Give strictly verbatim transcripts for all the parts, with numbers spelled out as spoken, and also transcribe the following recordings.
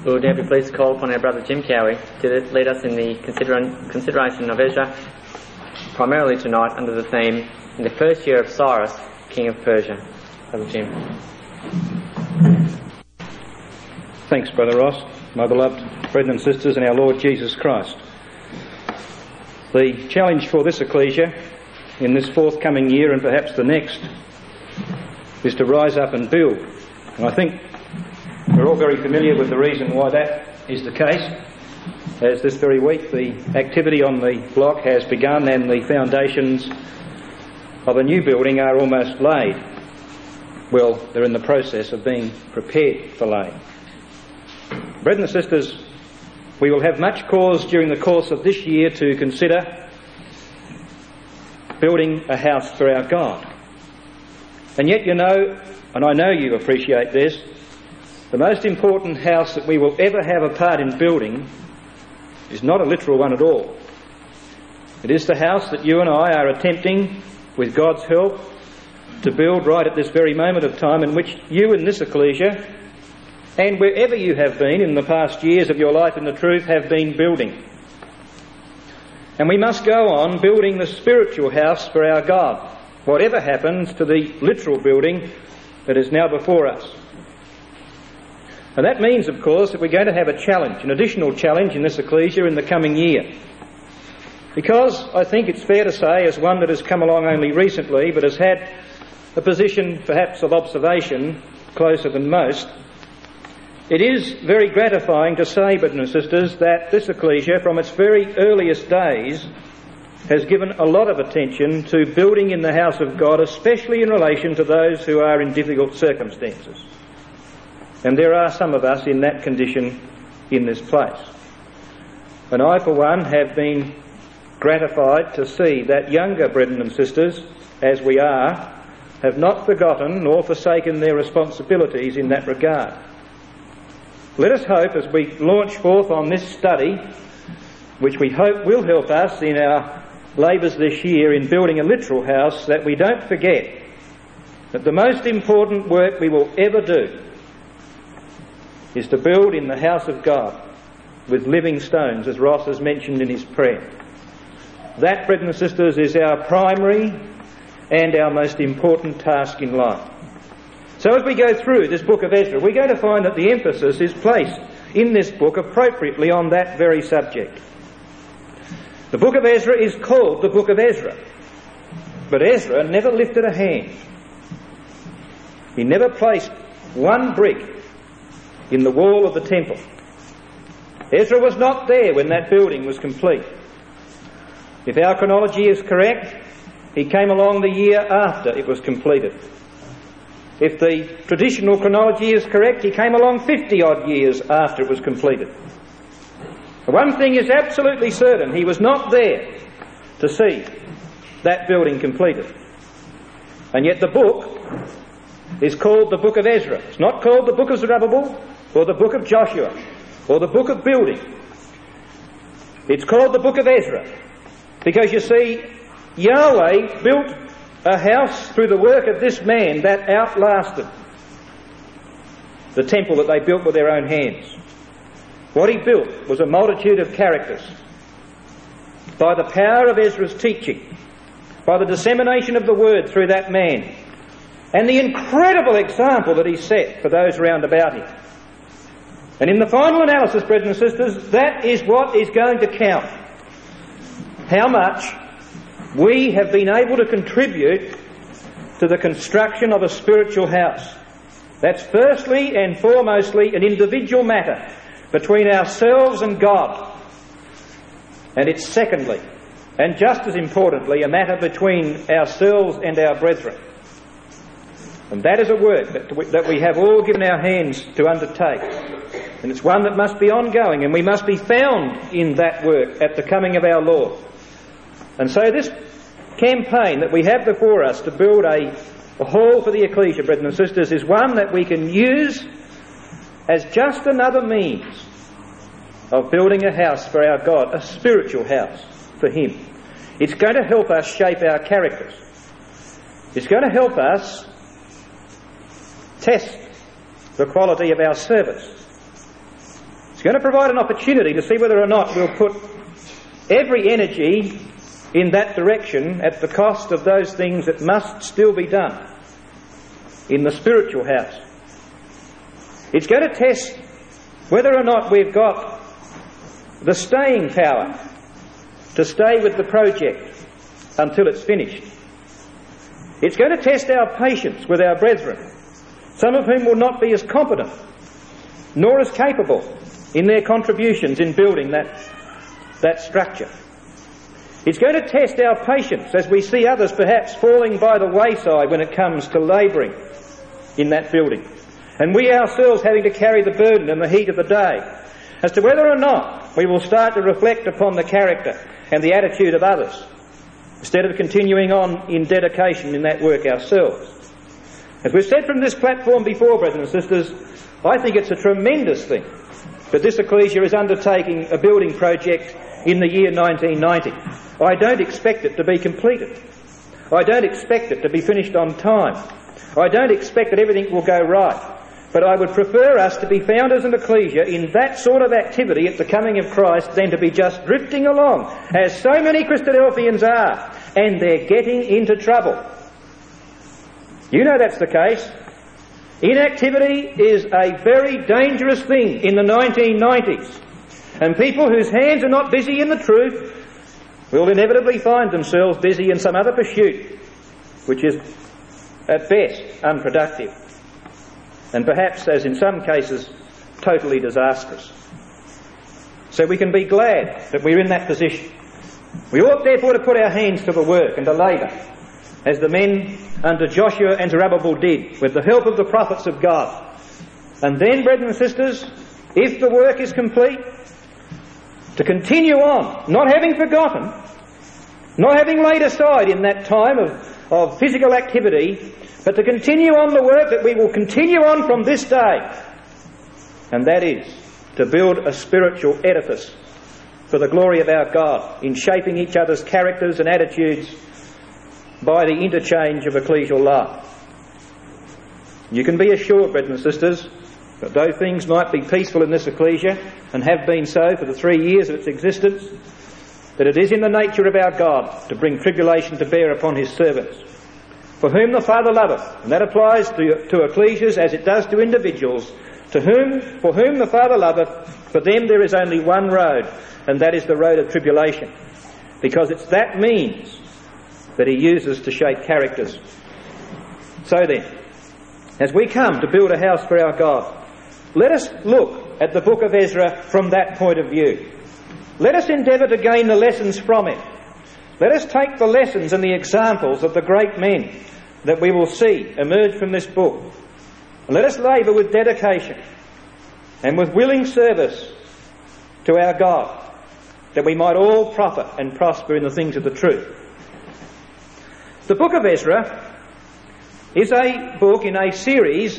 We will now be pleased to call upon our brother Jim Cowie to lead us in the consider- consideration of Ezra, primarily tonight under the theme, in the first year of Cyrus, king of Persia. Brother Jim. Thanks, Brother Ross, my beloved brethren and sisters in our Lord Jesus Christ. The challenge for this ecclesia in this forthcoming year and perhaps the next is to rise up and build. And I think we're all very familiar with the reason why that is the case, as this very week the activity on the block has begun and the foundations of a new building are almost laid. Well, they're in the process of being prepared for laying. Brethren and sisters, we will have much cause during the course of this year to consider building a house for our God. And yet, you know, and I know you appreciate this, the most important house that we will ever have a part in building is not a literal one at all. It is the house that you and I are attempting, with God's help, to build right at this very moment of time, in which you in this ecclesia, and wherever you have been in the past years of your life in the truth, have been building. And we must go on building the spiritual house for our God, whatever happens to the literal building that is now before us. And that means, of course, that we're going to have a challenge, an additional challenge in this ecclesia in the coming year. Because I think it's fair to say, as one that has come along only recently, but has had a position perhaps of observation closer than most, it is very gratifying to say, brothers and sisters, that this ecclesia, from its very earliest days, has given a lot of attention to building in the house of God, especially in relation to those who are in difficult circumstances. And there are some of us in that condition in this place. And I, for one, have been gratified to see that younger brethren and sisters, as we are, have not forgotten nor forsaken their responsibilities in that regard. Let us hope, as we launch forth on this study, which we hope will help us in our labours this year in building a literal house, that we don't forget that the most important work we will ever do is to build in the house of God with living stones, as Ross has mentioned in his prayer. That, brethren and sisters, is our primary and our most important task in life. So as we go through this book of Ezra, we're going to find that the emphasis is placed in this book appropriately on that very subject. The book of Ezra is called the book of Ezra, but Ezra never lifted a hand. He never placed one brick in the wall of the temple. Ezra was not there when that building was complete. If our chronology is correct, he came along the year after it was completed. If the traditional chronology is correct, he came along fifty odd years after it was completed. One thing is absolutely certain: he was not there to see that building completed. And yet the book is called the book of Ezra. It's not called the book of Zerubbabel or the book of Joshua or the book of building. It's called the book of Ezra because, you see, Yahweh built a house through the work of this man that outlasted the temple that they built with their own hands. What he built was a multitude of characters. By the power of Ezra's teaching, by the dissemination of the word through that man, and the incredible example that he set for those round about him. And in the final analysis, brethren and sisters, that is what is going to count. How much we have been able to contribute to the construction of a spiritual house. That's firstly and foremostly an individual matter between ourselves and God. And it's secondly, and just as importantly, a matter between ourselves and our brethren. And that is a work that we, that we have all given our hands to undertake. And it's one that must be ongoing, and we must be found in that work at the coming of our Lord. And so this campaign that we have before us to build a, a hall for the ecclesia, brethren and sisters, is one that we can use as just another means of building a house for our God, a spiritual house for Him. It's going to help us shape our characters. It's going to help us test the quality of our service. going to provide an opportunity to see whether or not we'll put every energy in that direction at the cost of those things that must still be done in the spiritual house. It's going to test whether or not we've got the staying power to stay with the project until it's finished. It's going to test our patience with our brethren, some of whom will not be as competent nor as capable in their contributions in building that, that structure. It's going to test our patience as we see others perhaps falling by the wayside when it comes to labouring in that building, and we ourselves having to carry the burden and the heat of the day, as to whether or not we will start to reflect upon the character and the attitude of others instead of continuing on in dedication in that work ourselves. As we've said from this platform before, brothers and sisters, I think it's a tremendous thing that this ecclesia is undertaking a building project in the year nineteen ninety. I don't expect it to be completed. I don't expect it to be finished on time. I don't expect that everything will go right. But I would prefer us to be found as an ecclesia in that sort of activity at the coming of Christ than to be just drifting along, as so many Christadelphians are, and they're getting into trouble. You know that's the case. Inactivity is a very dangerous thing in the nineteen nineties, and people whose hands are not busy in the truth will inevitably find themselves busy in some other pursuit, which is at best unproductive, and perhaps, as in some cases, totally disastrous. So we can be glad that we're in that position. We ought therefore to put our hands to the work and to labour, as the men under Joshua and Zerubbabel did, with the help of the prophets of God. And then, brethren and sisters, if the work is complete, to continue on, not having forgotten, not having laid aside in that time of, of physical activity, but to continue on the work that we will continue on from this day, and that is to build a spiritual edifice for the glory of our God, in shaping each other's characters and attitudes by the interchange of ecclesial life. You can be assured, brethren and sisters, that though things might be peaceful in this ecclesia, and have been so for the three years of its existence, that it is in the nature of our God to bring tribulation to bear upon his servants, for whom the Father loveth, and that applies to, to ecclesias as it does to individuals, to whom, for whom the Father loveth, for them there is only one road, and that is the road of tribulation, because it's that means that he uses to shape characters. So then, as we come to build a house for our God, let us look at the book of Ezra from that point of view. Let us endeavour to gain the lessons from it. Let us take the lessons and the examples of the great men that we will see emerge from this book. And let us labour with dedication and with willing service to our God, that we might all profit and prosper in the things of the truth. The book of Ezra is a book in a series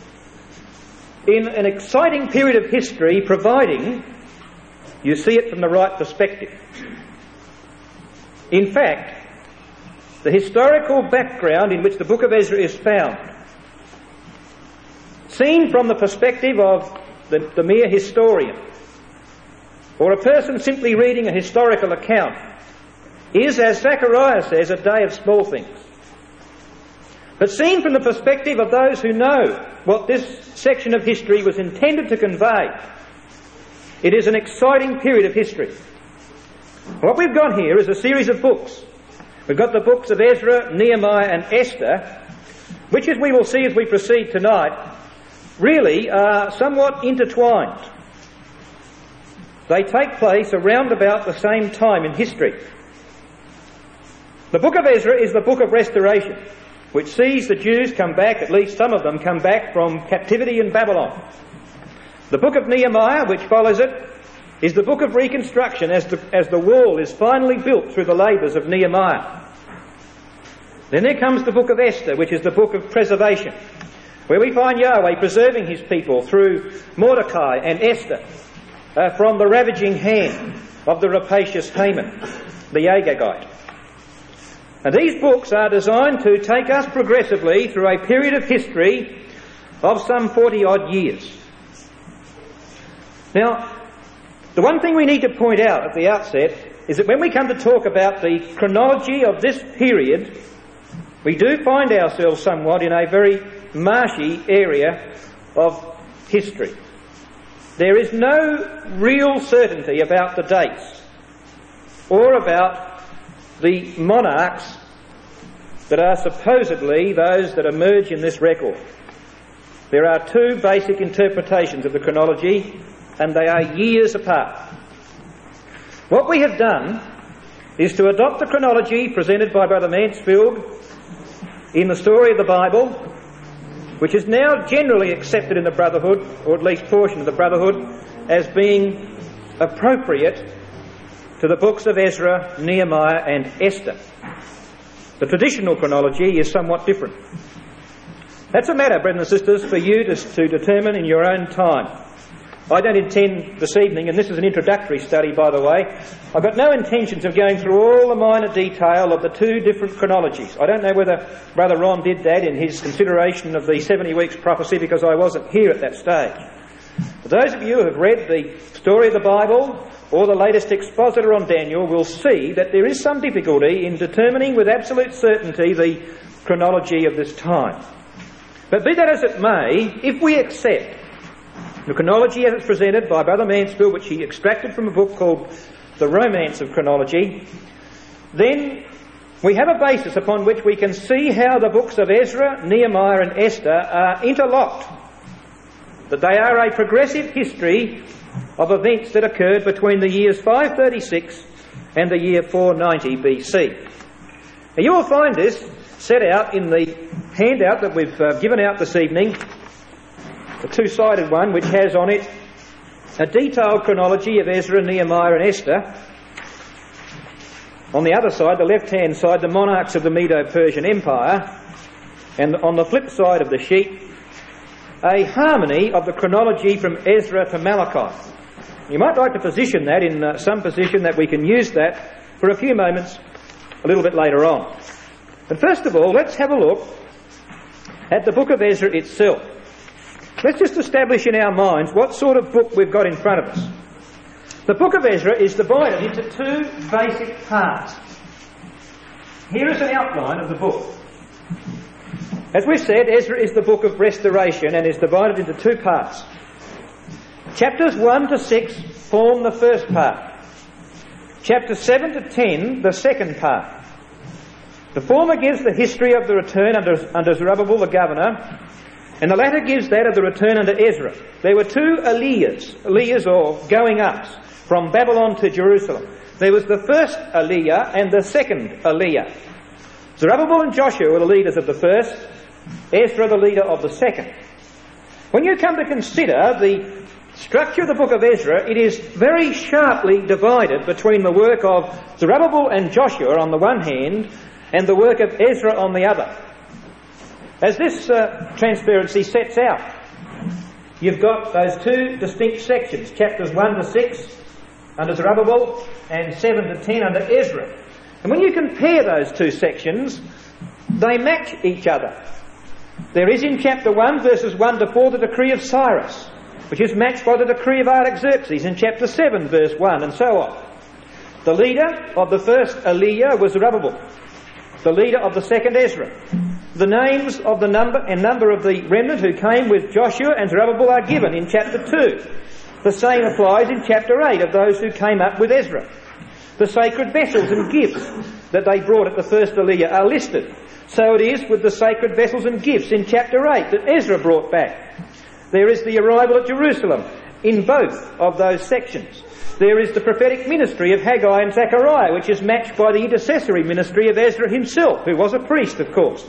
in an exciting period of history, providing you see it from the right perspective. In fact, the historical background in which the book of Ezra is found, seen from the perspective of the, the mere historian, or a person simply reading a historical account, is, as Zechariah says, a day of small things. But seen from the perspective of those who know what this section of history was intended to convey, it is an exciting period of history. What we've got here is a series of books. We've got the books of Ezra, Nehemiah and Esther, which, as we will see as we proceed tonight, really are somewhat intertwined. They take place around about the same time in history. The book of Ezra is the book of restoration, which sees the Jews come back, at least some of them come back from captivity in Babylon. The book of Nehemiah, which follows it, is the book of reconstruction as the, as the wall is finally built through the labours of Nehemiah. Then there comes the book of Esther, which is the book of preservation, where we find Yahweh preserving his people through Mordecai and Esther uh, from the ravaging hand of the rapacious Haman, the Agagite. And these books are designed to take us progressively through a period of history of some forty odd years. Now, the one thing we need to point out at the outset is that when we come to talk about the chronology of this period, we do find ourselves somewhat in a very marshy area of history. There is no real certainty about the dates or about the monarchs that are supposedly those that emerge in this record. There are two basic interpretations of the chronology, and they are years apart. What we have done is to adopt the chronology presented by Brother Mansfield in the story of the Bible, which is now generally accepted in the Brotherhood, or at least portion of the Brotherhood, as being appropriate to the books of Ezra, Nehemiah and Esther. The traditional chronology is somewhat different. That's a matter, brethren and sisters, for you to, to determine in your own time. I don't intend this evening, and this is an introductory study by the way, I've got no intentions of going through all the minor detail of the two different chronologies. I don't know whether Brother Ron did that in his consideration of the seventy weeks prophecy, because I wasn't here at that stage. For those of you who have read the story of the Bible or the latest expositor on Daniel will see that there is some difficulty in determining with absolute certainty the chronology of this time. But be that as it may, if we accept the chronology as it's presented by Brother Mansfield, which he extracted from a book called The Romance of Chronology, then we have a basis upon which we can see how the books of Ezra, Nehemiah and Esther are interlocked, that they are a progressive history of events that occurred between the years five thirty-six and the year four ninety B C. Now you will find this set out in the handout that we've uh, given out this evening, a two-sided one which has on it a detailed chronology of Ezra, Nehemiah and Esther. On the other side, the left-hand side, the monarchs of the Medo-Persian Empire, and on the flip side of the sheet, a harmony of the chronology from Ezra to Malachi. You might like to position that in uh, some position that we can use that for a few moments a little bit later on. But first of all, let's have a look at the book of Ezra itself. Let's just establish in our minds what sort of book we've got in front of us. The book of Ezra is divided into two basic parts. Here is an outline of the book. As we've said, Ezra is the book of restoration and is divided into two parts. Chapters one to six form the first part. Chapters seven to ten, the second part. The former gives the history of the return under, under Zerubbabel the governor, and the latter gives that of the return under Ezra. There were two Aliyahs, Aliyahs or going ups, from Babylon to Jerusalem. There was the first Aliyah and the second Aliyah. Zerubbabel and Joshua were the leaders of the first, Ezra the leader of the second. When you come to consider the structure of the book of Ezra, it is very sharply divided between the work of Zerubbabel and Joshua on the one hand, and the work of Ezra on the other. As this uh, transparency sets out, you've got those two distinct sections, chapters one to six under Zerubbabel and seven to ten under Ezra. And when you compare those two sections, they match each other. There is in chapter one, verses one to four, the decree of Cyrus, which is matched by the decree of Artaxerxes in chapter seven, verse one, and so on. The leader of the first Aliyah was Zerubbabel, the leader of the second Ezra. The names of the number and number of the remnant who came with Joshua and Zerubbabel are given in chapter two. The same applies in chapter eight of those who came up with Ezra. The sacred vessels and gifts that they brought at the first Aliyah are listed. So it is with the sacred vessels and gifts in chapter eight that Ezra brought back. There is the arrival at Jerusalem in both of those sections. There is the prophetic ministry of Haggai and Zechariah, which is matched by the intercessory ministry of Ezra himself, who was a priest, of course.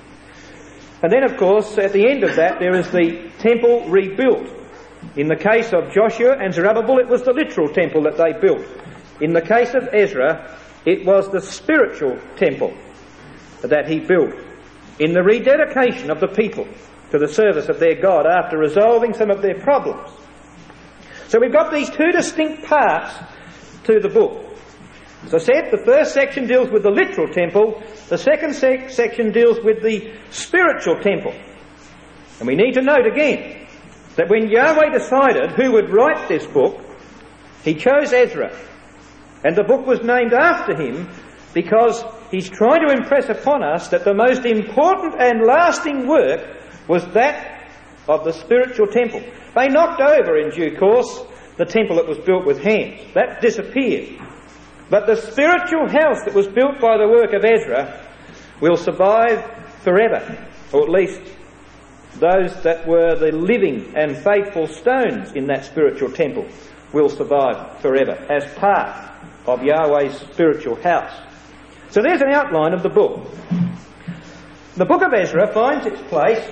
And then, of course, at the end of that, there is the temple rebuilt. In the case of Joshua and Zerubbabel, it was the literal temple that they built. In the case of Ezra, it was the spiritual temple that he built in the rededication of the people to the service of their God after resolving some of their problems. So we've got these two distinct parts to the book. As I said, the first section deals with the literal temple, the second sec- section deals with the spiritual temple. And we need to note again that when Yahweh decided who would write this book, he chose Ezra. And the book was named after him because he's trying to impress upon us that the most important and lasting work was that of the spiritual temple. They knocked over in due course the temple that was built with hands. That disappeared. But the spiritual house that was built by the work of Ezra will survive forever, or at least those that were the living and faithful stones in that spiritual temple will survive forever as part of Yahweh's spiritual house. So there's an outline of the book. The book of Ezra finds its place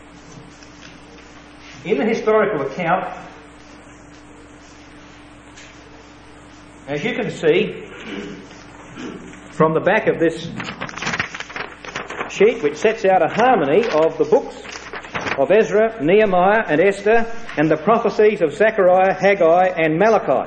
in the historical account, as you can see from the back of this sheet, which sets out a harmony of the books of Ezra, Nehemiah and Esther, and the prophecies of Zechariah, Haggai and Malachi.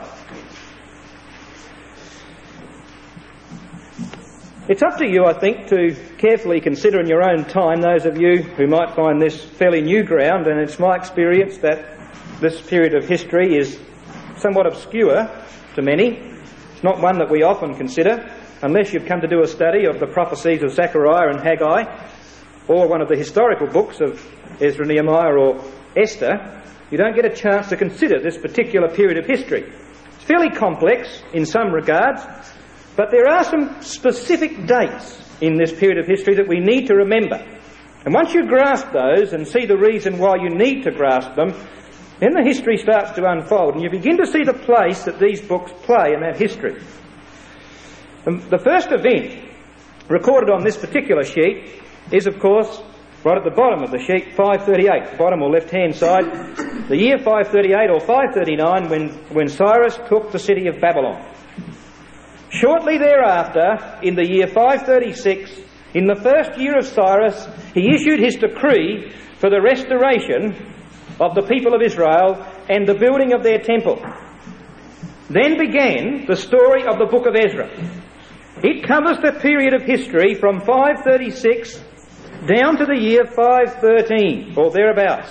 It's up to you, I think, to carefully consider in your own time, those of you who might find this fairly new ground, and it's my experience that this period of history is somewhat obscure to many. It's not one that we often consider, unless you've come to do a study of the prophecies of Zechariah and Haggai, or one of the historical books of Ezra, Nehemiah or Esther. You don't get a chance to consider this particular period of history. It's fairly complex in some regards, but there are some specific dates in this period of history that we need to remember. And once you grasp those and see the reason why you need to grasp them, then the history starts to unfold and you begin to see the place that these books play in that history. And the first event recorded on this particular sheet is, of course, right at the bottom of the sheet, five thirty-eight, bottom or left-hand side, the year five thirty-eight or five thirty-nine, when, when Cyrus took the city of Babylon. Shortly thereafter, in the year five thirty-six, in the first year of Cyrus, he issued his decree for the restoration of the people of Israel and the building of their temple. Then began the story of the book of Ezra. It covers the period of history from five thirty-six down to the year five thirteen, or thereabouts.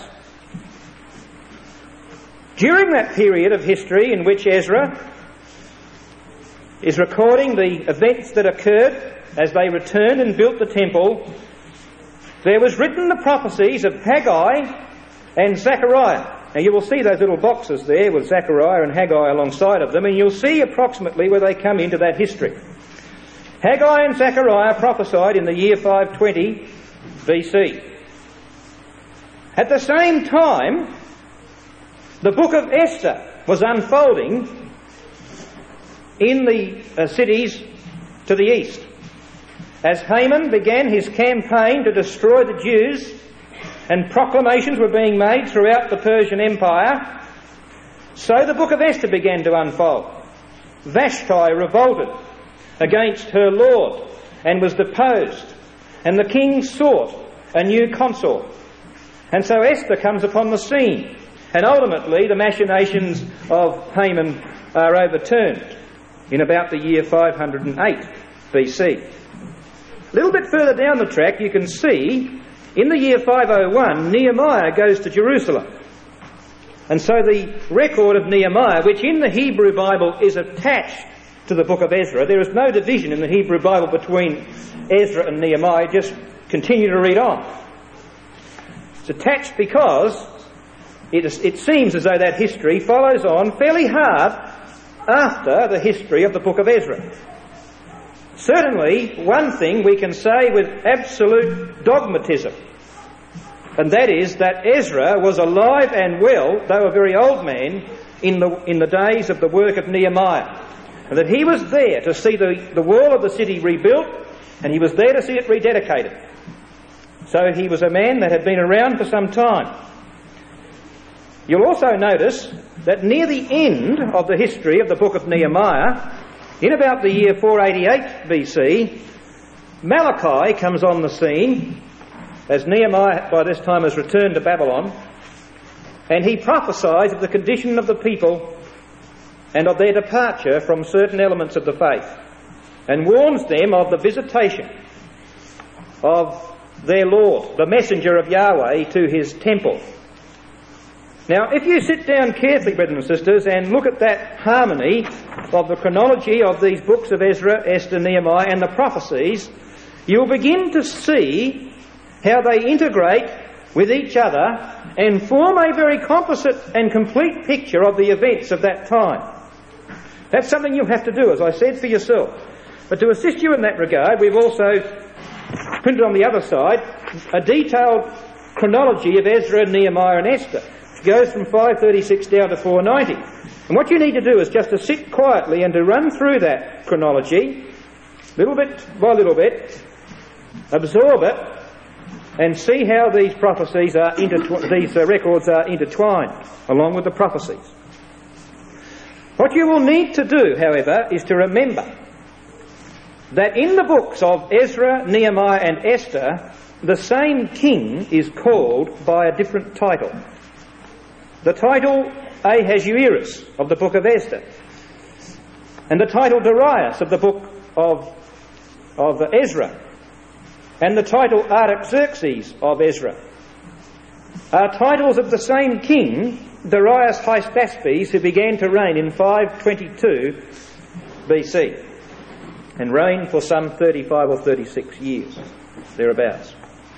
During that period of history in which Ezra is recording the events that occurred as they returned and built the temple, there was written the prophecies of Haggai and Zechariah. Now you will see those little boxes there with Zechariah and Haggai alongside of them, and you'll see approximately where they come into that history. Haggai and Zechariah prophesied in the year five twenty B C. At the same time, the book of Esther was unfolding in the uh, cities to the east. As Haman began his campaign to destroy the Jews and proclamations were being made throughout the Persian Empire, so the book of Esther began to unfold. Vashti revolted against her lord and was deposed, and the king sought a new consort. And so Esther comes upon the scene, and ultimately the machinations of Haman are overturned in about the year five hundred eight B C. A little bit further down the track you can see in the year five oh one Nehemiah goes to Jerusalem. And so the record of Nehemiah, which in the Hebrew Bible is attached to the book of Ezra, there is no division in the Hebrew Bible between Ezra and Nehemiah, just continue to read on. It's attached because it, is, it seems as though that history follows on fairly hard after the history of the book of Ezra. Certainly, one thing we can say with absolute dogmatism, and that is that Ezra was alive and well, though a very old man, in the, in the days of the work of Nehemiah. And that he was there to see the, the wall of the city rebuilt, and he was there to see it rededicated. So he was a man that had been around for some time. You'll also notice that near the end of the history of the book of Nehemiah, in about the year four eighty-eight B C, Malachi comes on the scene, as Nehemiah by this time has returned to Babylon, and he prophesies of the condition of the people and of their departure from certain elements of the faith, and warns them of the visitation of their Lord, the messenger of Yahweh, to his temple. Now, if you sit down carefully, brethren and sisters, and look at that harmony of the chronology of these books of Ezra, Esther, Nehemiah, and the prophecies, you'll begin to see how they integrate with each other and form a very composite and complete picture of the events of that time. That's something you'll have to do, as I said, for yourself. But to assist you in that regard, we've also printed on the other side a detailed chronology of Ezra, Nehemiah and Esther. It goes from five thirty-six down to four ninety. And what you need to do is just to sit quietly and to run through that chronology, little bit by little bit, absorb it, and see how these prophecies are intertw- these uh, records are intertwined along with the prophecies. What you will need to do, however, is to remember that in the books of Ezra, Nehemiah and Esther, the same king is called by a different title. The title Ahasuerus of the book of Esther, and the title Darius of the book of, of Ezra, and the title Artaxerxes of Ezra are titles of the same king, Darius Hystaspes, who began to reign in five twenty-two B C and reigned for some thirty-five or thirty-six years, thereabouts.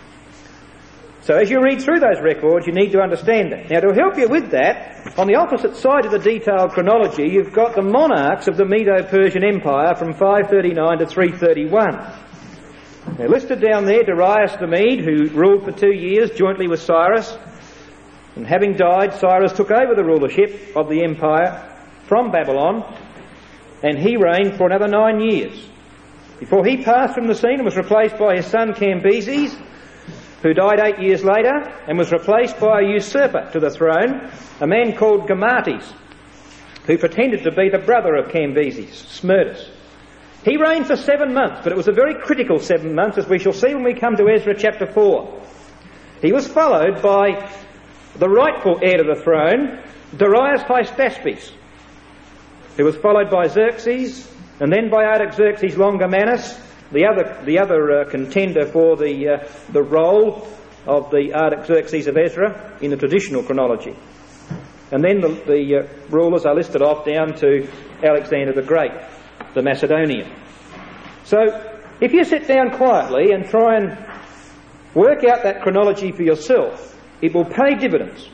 So as you read through those records, you need to understand that. Now, to help you with that, on the opposite side of the detailed chronology, you've got the monarchs of the Medo-Persian Empire from five thirty-nine to three thirty-one. Now, listed down there, Darius the Mede, who ruled for two years jointly with Cyrus, and having died, Cyrus took over the rulership of the empire from Babylon, and he reigned for another nine years, before he passed from the scene and was replaced by his son Cambyses, who died eight years later and was replaced by a usurper to the throne, a man called Gamates, who pretended to be the brother of Cambyses, Smerdis. He reigned for seven months, but it was a very critical seven months, as we shall see when we come to Ezra chapter four. He was followed by the rightful heir to the throne, Darius Hystaspes, who was followed by Xerxes, and then by Artaxerxes Longomanus, the other the other uh, contender for the uh, the role of the Artaxerxes of Ezra in the traditional chronology. And then the, the uh, rulers are listed off down to Alexander the Great, the Macedonian. So if you sit down quietly and try and work out that chronology for yourself, it will pay dividends.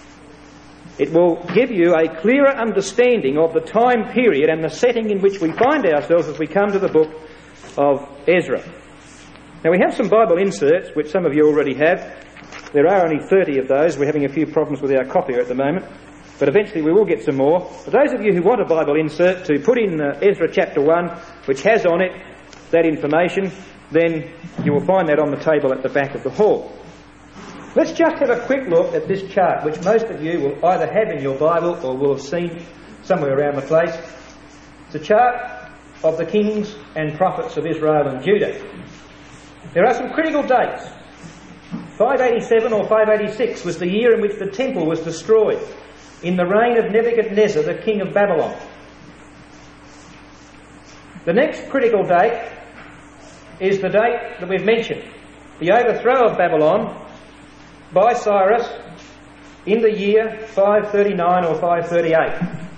It will give you a clearer understanding of the time period and the setting in which we find ourselves as we come to the book of Ezra. Now, we have some Bible inserts, which some of you already have. There are only thirty of those. We're having a few problems with our copier at the moment, but eventually we will get some more. For those of you who want a Bible insert to put in uh, Ezra chapter one, which has on it that information, then you will find that on the table at the back of the hall. Let's just have a quick look at this chart, which most of you will either have in your Bible or will have seen somewhere around the place. It's a chart of the kings and prophets of Israel and Judah. There are some critical dates. five eighty-seven or five eighty-six was the year in which the temple was destroyed in the reign of Nebuchadnezzar, the king of Babylon. The next critical date is the date that we've mentioned, the overthrow of Babylon by Cyrus in the year five thirty-nine or five thirty-eight.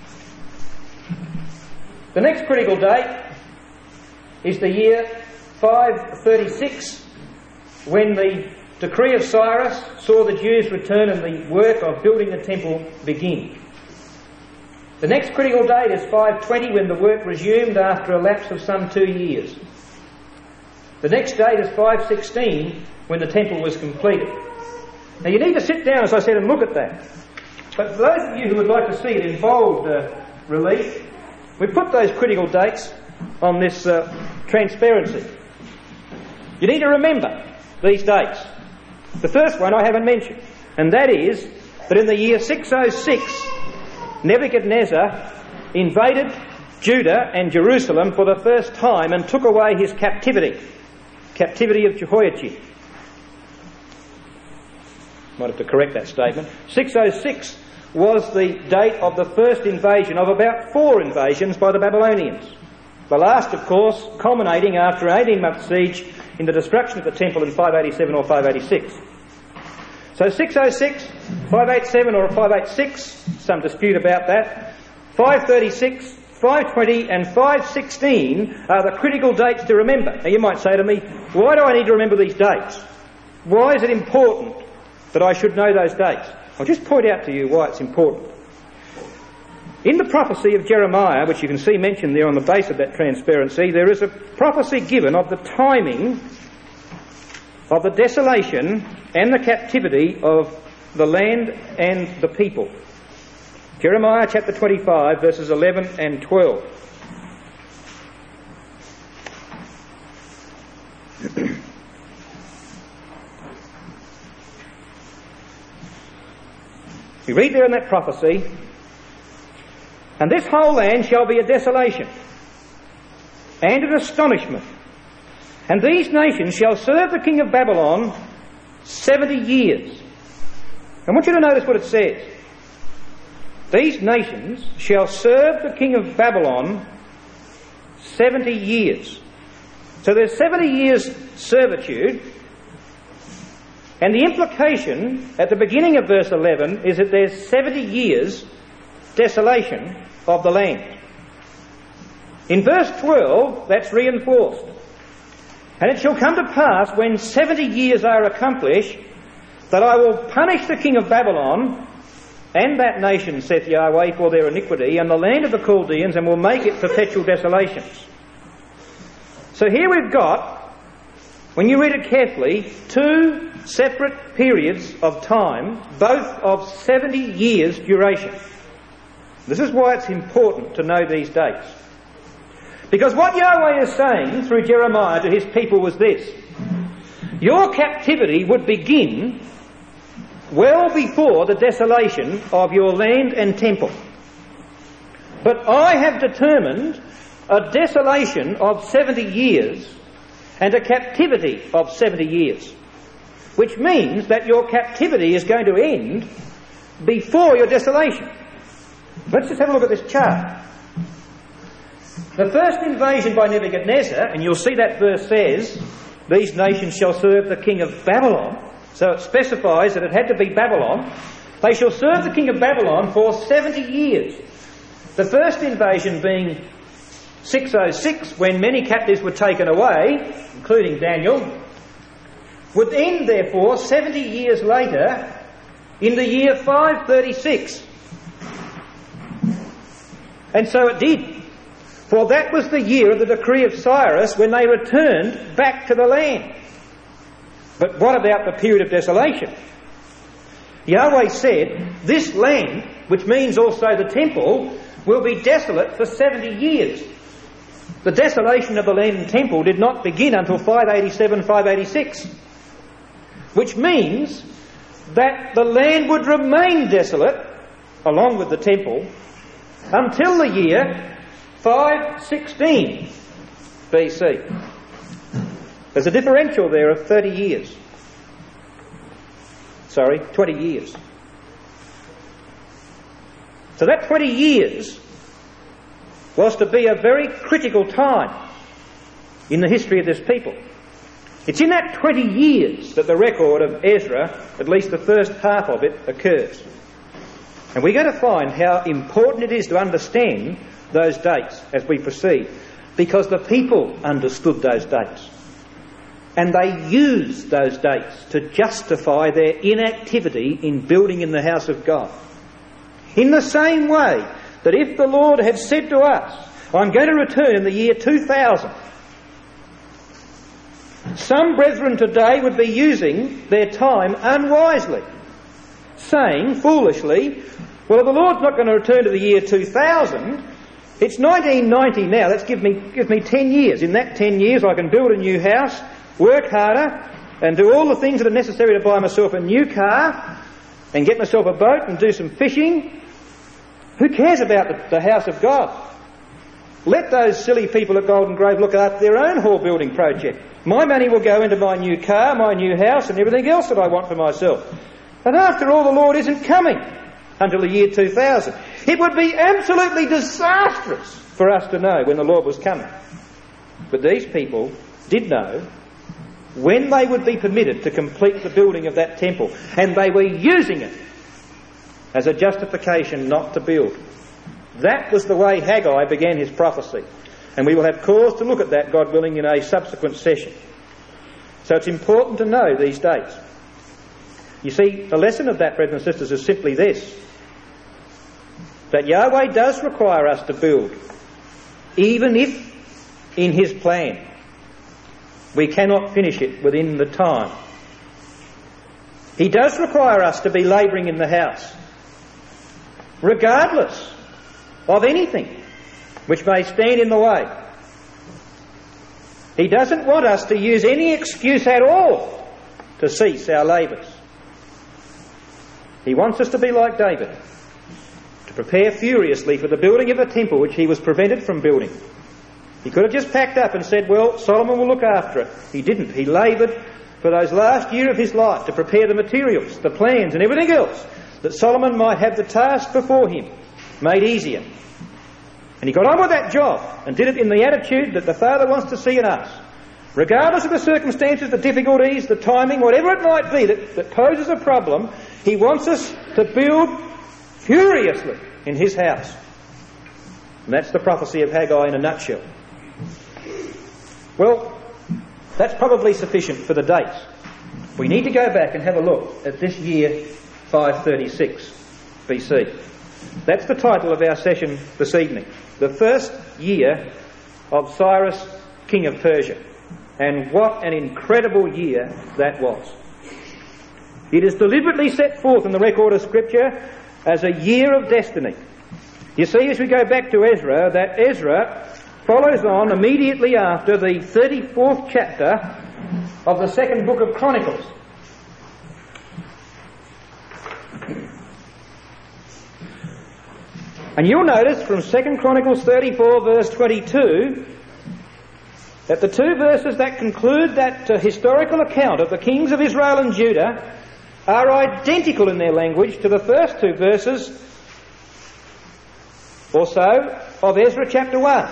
The next critical date is the year five thirty-six, when the decree of Cyrus saw the Jews return and the work of building the temple begin. The next critical date is five twenty, when the work resumed after a lapse of some two years. The next date is five sixteen, when the temple was completed. Now, you need to sit down, as I said, and look at that. But for those of you who would like to see it in bold uh, relief, we put those critical dates on this uh, transparency. You need to remember these dates. The first one I haven't mentioned, and that is that in the year six oh six, Nebuchadnezzar invaded Judah and Jerusalem for the first time and took away his captivity, captivity of Jehoiachin. Might have to correct that statement. six oh six was the date of the first invasion of about four invasions by the Babylonians. The last, of course, culminating after an eighteen-month siege in the destruction of the temple in five eighty-seven or five eighty-six. So six oh six, five eighty-seven or five eighty-six, some dispute about that, five thirty-six, five twenty and five sixteen are the critical dates to remember. Now you might say to me, why do I need to remember these dates? Why is it important that I should know those dates? I'll just point out to you why it's important. In the prophecy of Jeremiah, which you can see mentioned there on the base of that transparency, there is a prophecy given of the timing of the desolation and the captivity of the land and the people. Jeremiah chapter twenty-five, verses eleven and twelve. We read there in that prophecy, "And this whole land shall be a desolation and an astonishment, and these nations shall serve the king of Babylon seventy years." I want you to notice what it says. These nations shall serve the king of Babylon seventy years. So there's seventy years servitude, and the implication at the beginning of verse eleven is that there's seventy years desolation of the land. In verse twelve, that's reinforced. "And it shall come to pass, when seventy years are accomplished, that I will punish the king of Babylon and that nation, saith Yahweh, for their iniquity, and the land of the Chaldeans, and will make it perpetual desolations." So here we've got, when you read it carefully, two separate periods of time, both of seventy years duration. This is why it's important to know these dates. Because what Yahweh is saying through Jeremiah to his people was this: your captivity would begin well before the desolation of your land and temple. But I have determined a desolation of seventy years and a captivity of seventy years, which means that your captivity is going to end before your desolation. Let's just have a look at this chart. The first invasion by Nebuchadnezzar, and you'll see that verse says, "These nations shall serve the king of Babylon." So it specifies that it had to be Babylon. They shall serve the king of Babylon for seventy years. The first invasion being six oh six, when many captives were taken away, including Daniel, would end therefore seventy years later in the year five thirty-six. And so it did. For that was the year of the decree of Cyrus, when they returned back to the land. But what about the period of desolation? Yahweh said, this land, which means also the temple, will be desolate for seventy years. The desolation of the land and temple did not begin until five eighty-seven, five eighty-six, which means that the land would remain desolate, along with the temple, until the year five sixteen B C. There's a differential there of thirty years. Sorry, twenty years. So that twenty years was to be a very critical time in the history of this people. It's in that twenty years that the record of Ezra, at least the first half of it, occurs. And we're going to find how important it is to understand those dates as we proceed, because the people understood those dates. And they used those dates to justify their inactivity in building in the house of God. In the same way that if the Lord had said to us, I'm going to return in the year two thousand, some brethren today would be using their time unwisely, saying foolishly, well, if the Lord's not going to return to the year two thousand, it's nineteen ninety now, that's give me, give me ten years. In that ten years I can build a new house, work harder, and do all the things that are necessary to buy myself a new car, and get myself a boat and do some fishing. Who cares about the, the house of God? Let those silly people at Golden Grove look after their own hall building project. My money will go into my new car, my new house, and everything else that I want for myself. And after all, the Lord isn't coming until the year two thousand. It would be absolutely disastrous for us to know when the Lord was coming. But these people did know, when they would be permitted to complete the building of that temple, and they were using it as a justification not to build. That was the way Haggai began his prophecy, and we will have cause to look at that, God willing, in a subsequent session. So it's important to know these dates. You see, the lesson of that, brothers and sisters, is simply this: that Yahweh does require us to build, even if, in his plan, we cannot finish it within the time. He does require us to be labouring in the house, regardless of anything which may stand in the way. He doesn't want us to use any excuse at all to cease our labours. He wants us to be like David, to prepare furiously for the building of the temple which he was prevented from building. He could have just packed up and said, well, Solomon will look after it. He didn't. He laboured for those last year of his life to prepare the materials, the plans and everything else, that Solomon might have the task before him made easier. And he got on with that job and did it in the attitude that the Father wants to see in us. Regardless of the circumstances, the difficulties, the timing, whatever it might be that, that poses a problem, he wants us to build furiously in his house. And that's the prophecy of Haggai in a nutshell. Well, that's probably sufficient for the dates. We need to go back and have a look at this year five thirty-six B C. That's the title of our session this evening. The first year of Cyrus, king of Persia. And what an incredible year that was. It is deliberately set forth in the record of Scripture as a year of destiny. You see, as we go back to Ezra, that Ezra follows on immediately after the thirty-fourth chapter of the second book of Chronicles. And you'll notice from Second Chronicles thirty-four verse twenty-two that the two verses that conclude that uh, historical account of the kings of Israel and Judah are identical in their language to the first two verses or so of Ezra chapter one.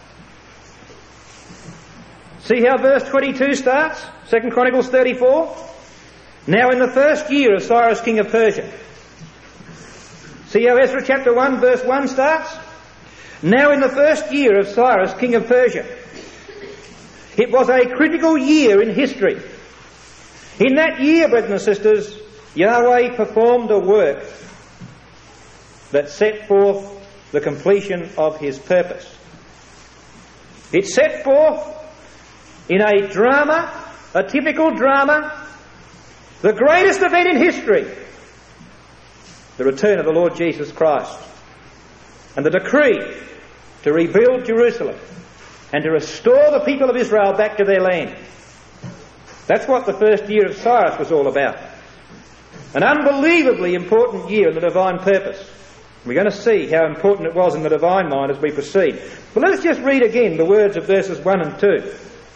See how verse twenty-two starts? Second Chronicles thirty-four. Now in the first year of Cyrus king of Persia. See how Ezra chapter one verse one starts? Now in the first year of Cyrus king of Persia. It was a critical year in history. In that year, brothers and sisters, Yahweh performed a work that set forth the completion of his purpose. It set forth in a drama, a typical drama, the greatest event in history, the return of the Lord Jesus Christ, and the decree to rebuild Jerusalem and to restore the people of Israel back to their land. That's what the first year of Cyrus was all about. An unbelievably important year in the divine purpose. We're going to see how important it was in the divine mind as we proceed. But let us just read again the words of verses one and two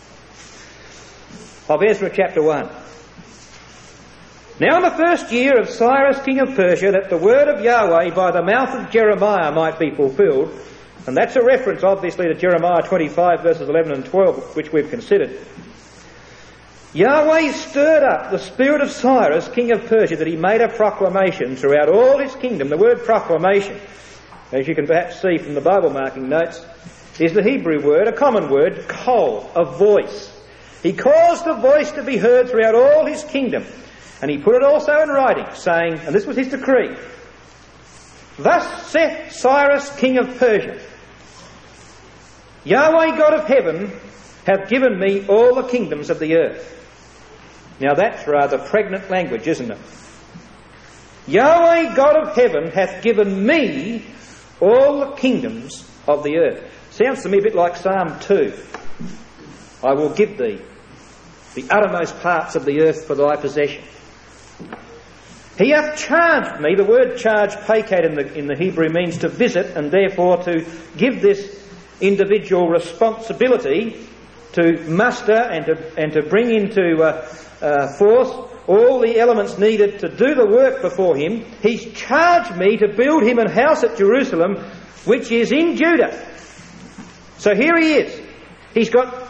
of Ezra chapter one. Now in the first year of Cyrus king of Persia, that the word of Yahweh by the mouth of Jeremiah might be fulfilled, and that's a reference obviously to Jeremiah twenty-five verses eleven and twelve, which we've considered. Yahweh stirred up the spirit of Cyrus king of Persia, that he made a proclamation throughout all his kingdom. The word proclamation, as you can perhaps see from the Bible marking notes, is the Hebrew word, a common word, kol, a voice. He caused the voice to be heard throughout all his kingdom, and he put it also in writing, saying, and this was his decree, Thus saith Cyrus king of Persia, Yahweh God of heaven hath given me all the kingdoms of the earth. Now that's rather pregnant language, isn't it? Yahweh God of heaven hath given me all the kingdoms of the earth. Sounds to me a bit like Psalm two. I will give thee the uttermost parts of the earth for thy possession. He hath charged me. The word charge, paket in the, in the Hebrew, means to visit, and therefore to give this individual responsibility to muster and to, and to bring into uh, uh, force all the elements needed to do the work before him. He's charged me to build him a house at Jerusalem, which is in Judah. So here he is. He's got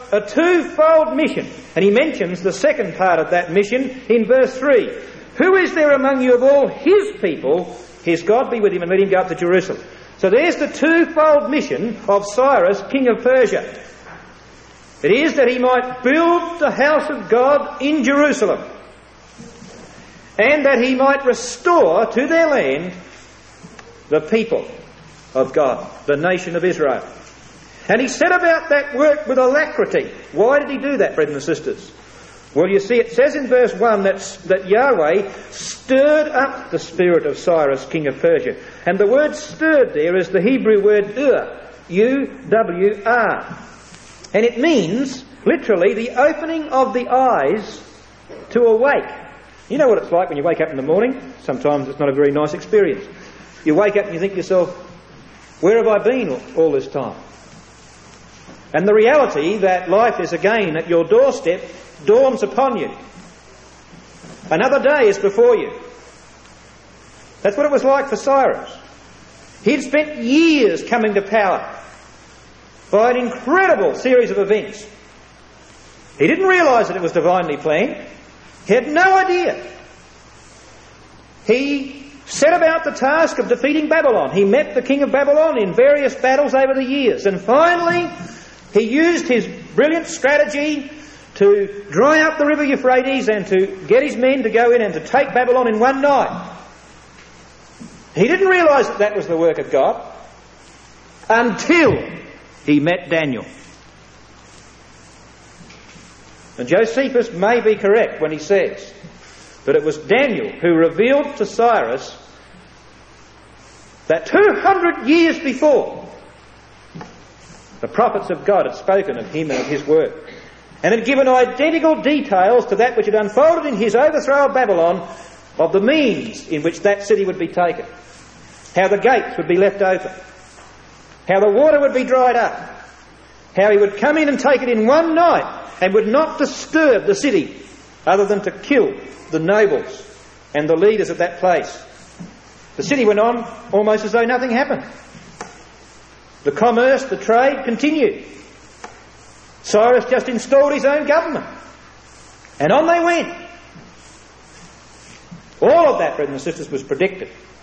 a twofold mission. And he mentions the second part of that mission in verse three. Who is there among you of all his people? His God be with him and let him go up to Jerusalem. So there's the twofold mission of Cyrus, king of Persia. It is that he might build the house of God in Jerusalem, and that he might restore to their land the people of God, the nation of Israel. And he set about that work with alacrity. Why did he do that, brethren and sisters? Well, you see, it says in verse one that, that Yahweh stirred up the spirit of Cyrus, king of Persia. And the word stirred there is the Hebrew word ur, U W R. And it means, literally, the opening of the eyes to awake. You know what it's like when you wake up in the morning? Sometimes it's not a very nice experience. You wake up and you think to yourself, where have I been all, all this time? And the reality that life is again at your doorstep dawns upon you. Another day is before you. That's what it was like for Cyrus. He'd spent years coming to power by an incredible series of events. He didn't realise that it was divinely planned. He had no idea. He set about the task of defeating Babylon. He met the king of Babylon in various battles over the years. And finally, he used his brilliant strategy to dry up the river Euphrates and to get his men to go in and to take Babylon in one night. He didn't realise that that was the work of God until he met Daniel. And Josephus may be correct when he says that it was Daniel who revealed to Cyrus that two hundred years before the prophets of God had spoken of him and of his work, and had given identical details to that which had unfolded in his overthrow of Babylon, of the means in which that city would be taken, how the gates would be left open, how the water would be dried up, how he would come in and take it in one night and would not disturb the city other than to kill the nobles and the leaders of that place. The city went on almost as though nothing happened. The commerce, the trade continued. Cyrus just installed his own government. And on they went. All of that, brothers and sisters, was predicted.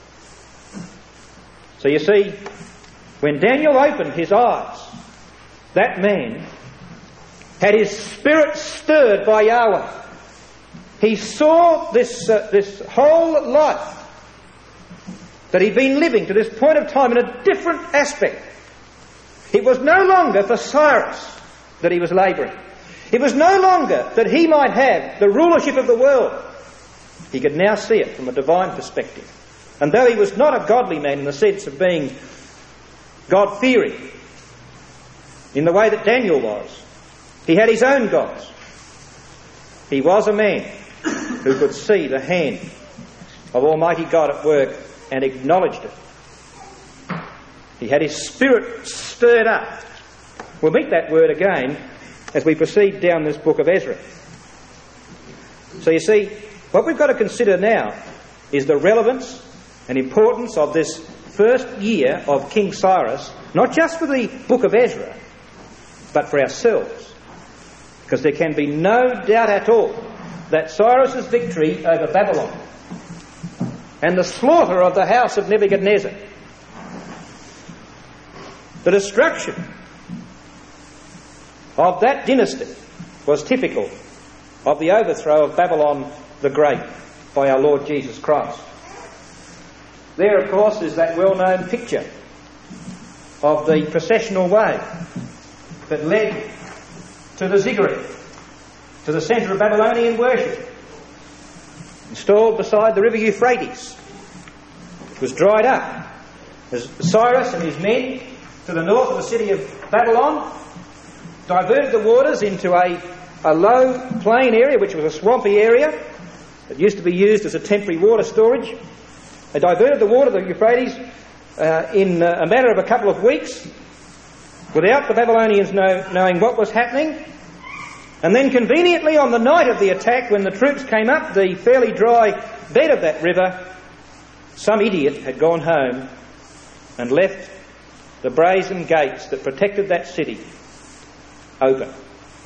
So you see, when Daniel opened his eyes, that man had his spirit stirred by Yahweh. He saw this, uh, this whole life that he'd been living to this point of time in a different aspect. It was no longer for Cyrus that he was labouring. It was no longer that he might have the rulership of the world. He could now see it from a divine perspective. And though he was not a godly man in the sense of being God-fearing, in the way that Daniel was, he had his own gods. He was a man who could see the hand of Almighty God at work and acknowledged it. He had his spirit stirred up. We'll meet that word again as we proceed down this book of Ezra. So you see, what we've got to consider now is the relevance and importance of this first year of King Cyrus, not just for the book of Ezra, but for ourselves. Because there can be no doubt at all that Cyrus's victory over Babylon and the slaughter of the house of Nebuchadnezzar, the destruction of that dynasty, was typical of the overthrow of Babylon the Great by our Lord Jesus Christ. There, of course, is that well-known picture of the processional way that led to the ziggurat, to the centre of Babylonian worship, installed beside the river Euphrates. It was dried up as Cyrus and his men to the north of the city of Babylon diverted the waters into a, a low plain area, which was a swampy area that used to be used as a temporary water storage. They diverted the water of the Euphrates uh, in uh, a matter of a couple of weeks without the Babylonians know, knowing what was happening. And then conveniently on the night of the attack, when the troops came up the fairly dry bed of that river, some idiot had gone home and left the brazen gates that protected that city open.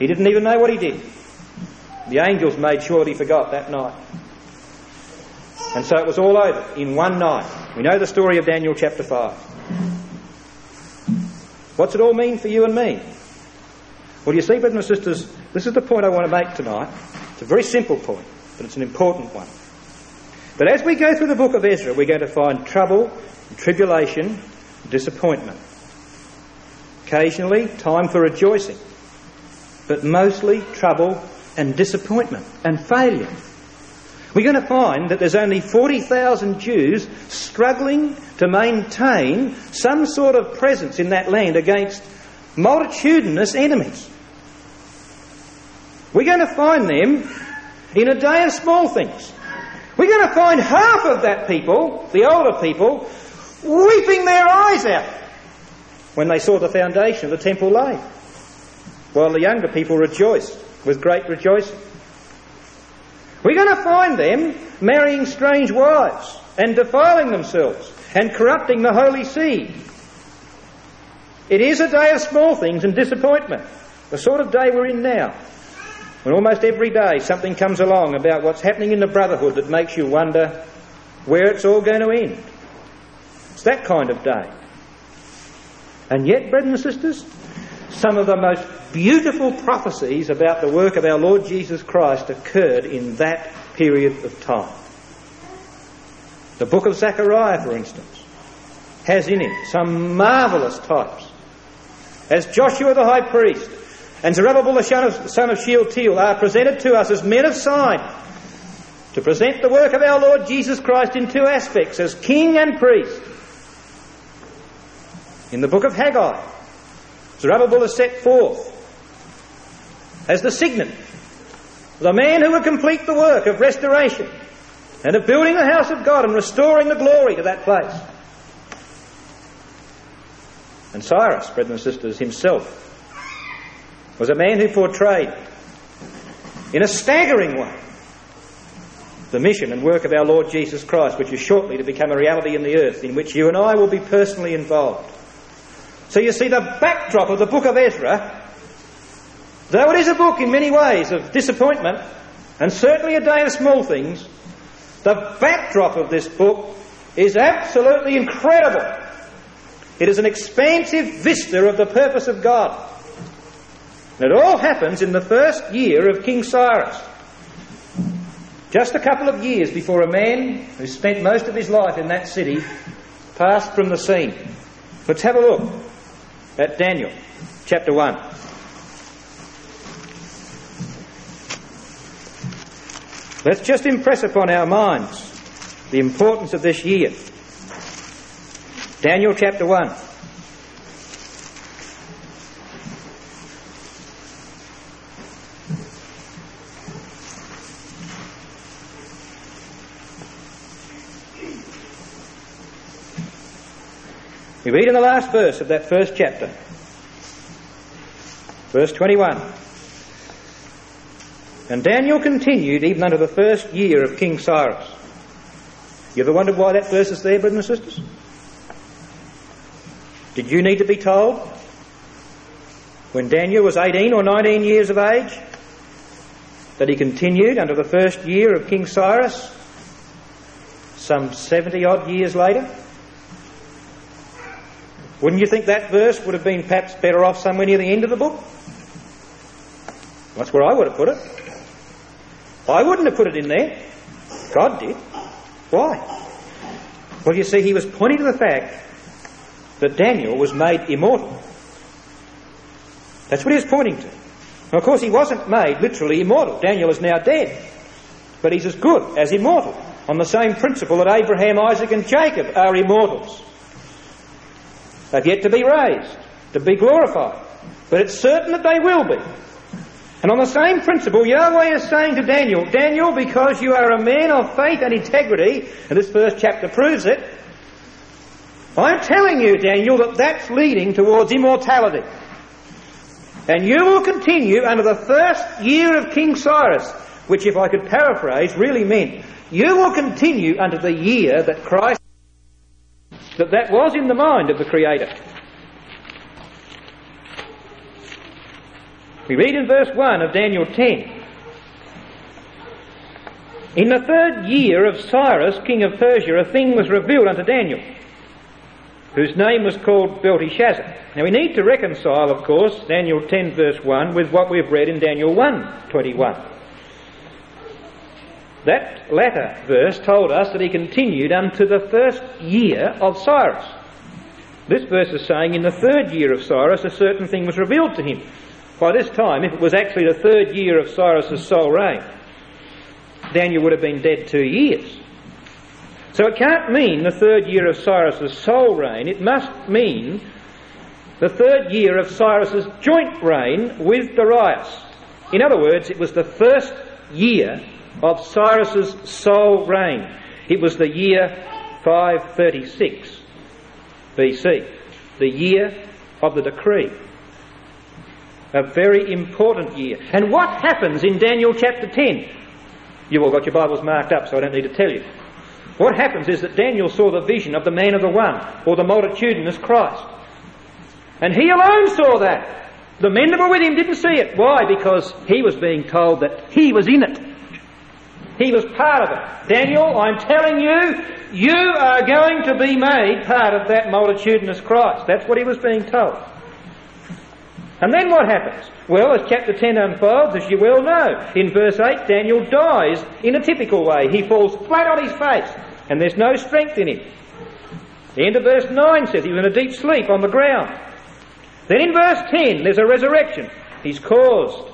He didn't even know what he did. The angels made sure that he forgot that night. And so it was all over in one night. We know the story of Daniel chapter five. What's it all mean for you and me? Well, you see, brothers and sisters, this is the point I want to make tonight. It's a very simple point, but it's an important one. But as we go through the book of Ezra, we're going to find trouble, tribulation, disappointment. Occasionally, time for rejoicing. But mostly trouble and disappointment and failure. We're going to find that there's only forty thousand Jews struggling to maintain some sort of presence in that land against multitudinous enemies. We're going to find them in a day of small things. We're going to find half of that people, the older people, weeping their eyes out when they saw the foundation of the temple laid, while the younger people rejoiced with great rejoicing. We're going to find them marrying strange wives and defiling themselves and corrupting the holy seed. It is a day of small things and disappointment, the sort of day we're in now, when almost every day something comes along about what's happening in the brotherhood that makes you wonder where it's all going to end. It's that kind of day. And yet, brothers and sisters, some of the most beautiful prophecies about the work of our Lord Jesus Christ occurred in that period of time. The book of Zechariah, for instance, has in it some marvellous types. As Joshua the high priest and Zerubbabel the son of, son of Shealtiel are presented to us as men of sign to present the work of our Lord Jesus Christ in two aspects, as king and priest. In the book of Haggai, Zerubbabel is set forth as the signet, the man who will complete the work of restoration and of building the house of God and restoring the glory to that place. And Cyrus, brothers and sisters, himself was a man who portrayed in a staggering way the mission and work of our Lord Jesus Christ, which is shortly to become a reality in the earth, in which you and I will be personally involved. So you see, the backdrop of the book of Ezra, though it is a book in many ways of disappointment and certainly a day of small things, the backdrop of this book is absolutely incredible. It is an expansive vista of the purpose of God. And it all happens in the first year of King Cyrus. Just a couple of years before a man who spent most of his life in that city passed from the scene. Let's have a look at Daniel chapter one. Let's just impress upon our minds the importance of this year. Daniel chapter one. We read in the last verse of that first chapter, verse twenty-one. And Daniel continued even unto the first year of King Cyrus. You ever wondered why that verse is there, brothers and sisters? Did you need to be told when Daniel was eighteen or nineteen years of age that he continued unto the first year of King Cyrus some seventy odd years later? Wouldn't you think that verse would have been perhaps better off somewhere near the end of the book? That's where I would have put it. I wouldn't have put it in there. God did. Why? Well, you see, he was pointing to the fact that Daniel was made immortal. That's what he was pointing to. And of course, he wasn't made literally immortal. Daniel is now dead. But he's as good as immortal, on the same principle that Abraham, Isaac and Jacob are immortals. They've yet to be raised, to be glorified. But it's certain that they will be. And on the same principle, Yahweh is saying to Daniel, Daniel, because you are a man of faith and integrity, and this first chapter proves it, I'm telling you, Daniel, that that's leading towards immortality. And you will continue under the first year of King Cyrus, which, if I could paraphrase, really meant you will continue under the year that Christ, that that was in the mind of the Creator. We read in verse one of Daniel ten. In the third year of Cyrus, king of Persia, a thing was revealed unto Daniel, whose name was called Belteshazzar. Now we need to reconcile, of course, Daniel ten verse one with what we've read in Daniel one twenty-one. That latter verse told us that he continued unto the first year of Cyrus. This verse is saying in the third year of Cyrus a certain thing was revealed to him. By this time, if it was actually the third year of Cyrus's sole reign, Daniel would have been dead two years. So it can't mean the third year of Cyrus's sole reign. It must mean the third year of Cyrus's joint reign with Darius. In other words, it was the first year of Cyrus's sole reign. It was the year five thirty-six B C, the year of the decree. A very important year. And what happens in Daniel chapter ten? You've all got your Bibles marked up, so I don't need to tell you. What happens is that Daniel saw the vision of the man of the one, or the multitudinous Christ. And he alone saw that. The men that were with him didn't see it. Why? Because he was being told that he was in it. He was part of it. Daniel, I'm telling you, you are going to be made part of that multitudinous Christ. That's what he was being told. And then what happens? Well, as chapter ten unfolds, as you well know, in verse eight, Daniel dies in a typical way. He falls flat on his face, and there's no strength in him. The end of verse nine says he was in a deep sleep on the ground. Then in verse ten, there's a resurrection. He's caused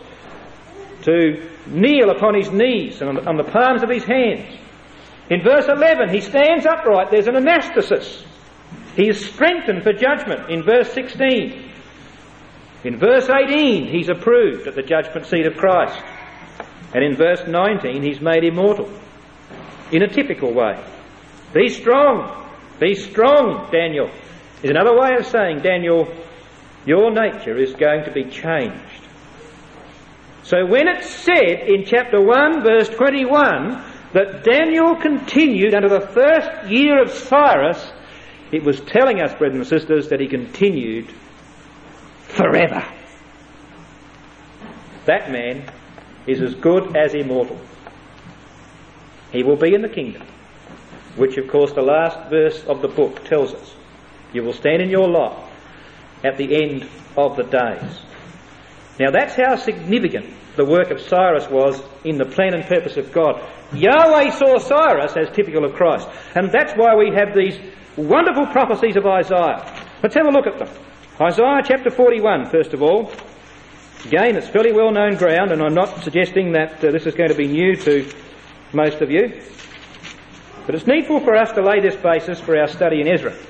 to kneel upon his knees and on the palms of his hands. In verse eleven, he stands upright. There's an anastasis. He is strengthened for judgment in verse sixteen. In verse eighteen, he's approved at the judgment seat of Christ. And in verse nineteen, he's made immortal in a typical way. Be strong, be strong, Daniel, is another way of saying, Daniel, your nature is going to be changed. So when it's said in chapter one, verse twenty-one, that Daniel continued under the first year of Cyrus, it was telling us, brothers and sisters, that he continued forever. That man is as good as immortal. He will be in the kingdom, which of course the last verse of the book tells us. You will stand in your lot at the end of the days. Now that's how significant the work of Cyrus was in the plan and purpose of God. Yahweh saw Cyrus as typical of Christ, and that's why we have these wonderful prophecies of Isaiah. Let's have a look at them. Isaiah chapter forty-one, first of all. Again, it's fairly well-known ground, and I'm not suggesting that uh, this is going to be new to most of you. But it's needful for us to lay this basis for our study in Ezra.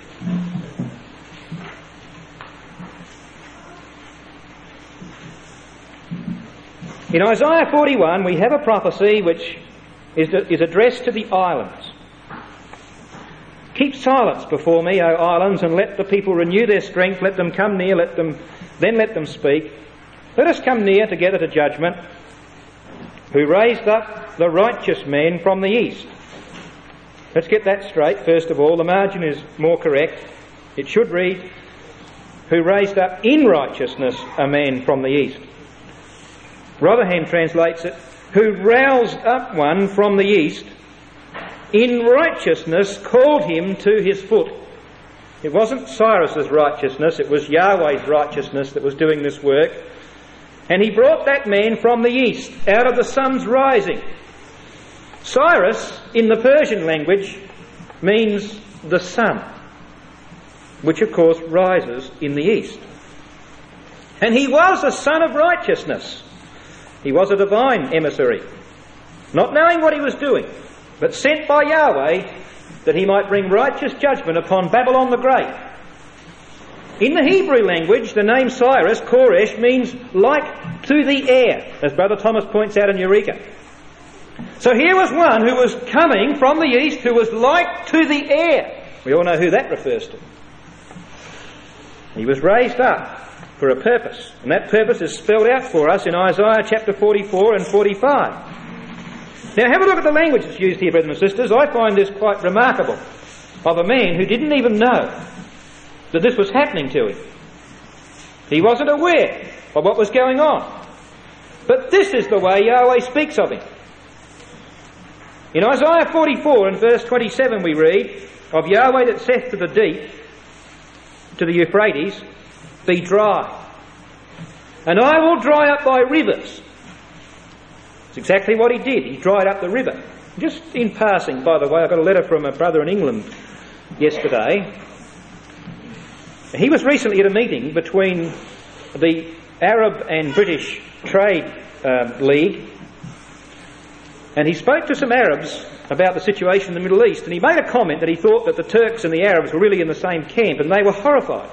In Isaiah forty-one, we have a prophecy which is, is addressed to the islands. Keep silence before me, O islands, and let the people renew their strength. Let them come near, let them, then let them speak. Let us come near together to judgment, who raised up the righteous man from the east. Let's get that straight, first of all. The margin is more correct. It should read, who raised up in righteousness a man from the east. Rotherham translates it, who roused up one from the east, in righteousness called him to his foot. It wasn't Cyrus's righteousness, it was Yahweh's righteousness that was doing this work. And he brought that man from the east, out of the sun's rising. Cyrus, in the Persian language, means the sun, which of course rises in the east. And he was a son of righteousness. He was a divine emissary, not knowing what he was doing, but sent by Yahweh that he might bring righteous judgment upon Babylon the Great. In the Hebrew language, the name Cyrus, Koresh, means like to the air, as Brother Thomas points out in Eureka. So here was one who was coming from the east who was like to the air. We all know who that refers to. He was raised up for a purpose, and that purpose is spelled out for us in Isaiah chapter forty-four and forty-five. Now have a look at the language that's used here, brothers and sisters. I find this quite remarkable, of a man who didn't even know that this was happening to him. He wasn't aware of what was going on. But this is the way Yahweh speaks of him. In Isaiah forty-four and verse twenty-seven we read, of Yahweh that saith to the deep, to the Euphrates, be dry, and I will dry up thy rivers. It's exactly what he did. He dried up the river. Just in passing, by the way, I got a letter from a brother in England yesterday. He was recently at a meeting between the Arab and British Trade um, League, and he spoke to some Arabs about the situation in the Middle East, and he made a comment that he thought that the Turks and the Arabs were really in the same camp, and they were horrified.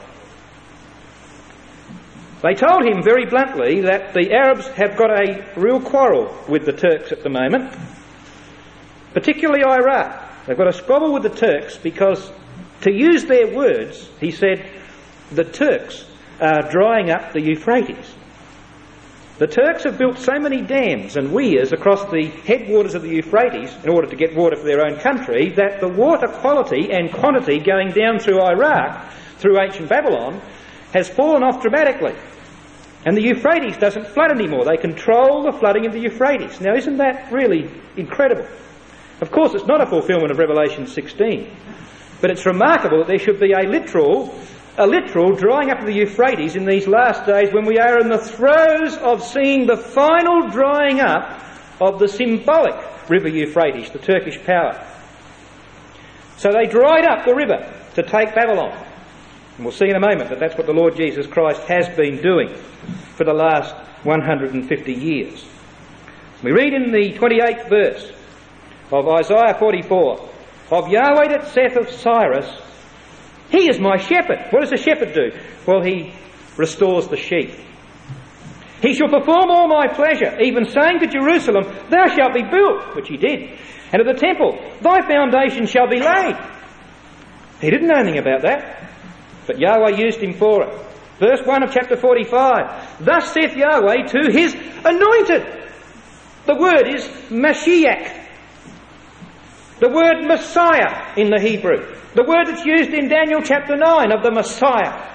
They told him very bluntly that the Arabs have got a real quarrel with the Turks at the moment, particularly Iraq. They've got a squabble with the Turks because, to use their words, he said, the Turks are drying up the Euphrates. The Turks have built so many dams and weirs across the headwaters of the Euphrates in order to get water for their own country that the water quality and quantity going down through Iraq, through ancient Babylon, has fallen off dramatically. And the Euphrates doesn't flood anymore. They control the flooding of the Euphrates. Now, isn't that really incredible? Of course, it's not a fulfilment of Revelation sixteen, but it's remarkable that there should be a literal A literal drying up of the Euphrates in these last days when we are in the throes of seeing the final drying up of the symbolic river Euphrates, the Turkish power. So they dried up the river to take Babylon. And we'll see in a moment that that's what the Lord Jesus Christ has been doing for the last one hundred fifty years. We read in the twenty-eighth verse of Isaiah forty-four, of Yahweh that saith of Cyrus, he is my shepherd. What does a shepherd do? Well, he restores the sheep. He shall perform all my pleasure, even saying to Jerusalem, thou shalt be built, which he did. And at the temple, thy foundation shall be laid. He didn't know anything about that, but Yahweh used him for it. Verse one of chapter forty-five, thus saith Yahweh to his anointed. The word is Mashiach. The word Messiah in the Hebrew. The word that's used in Daniel chapter nine of the Messiah.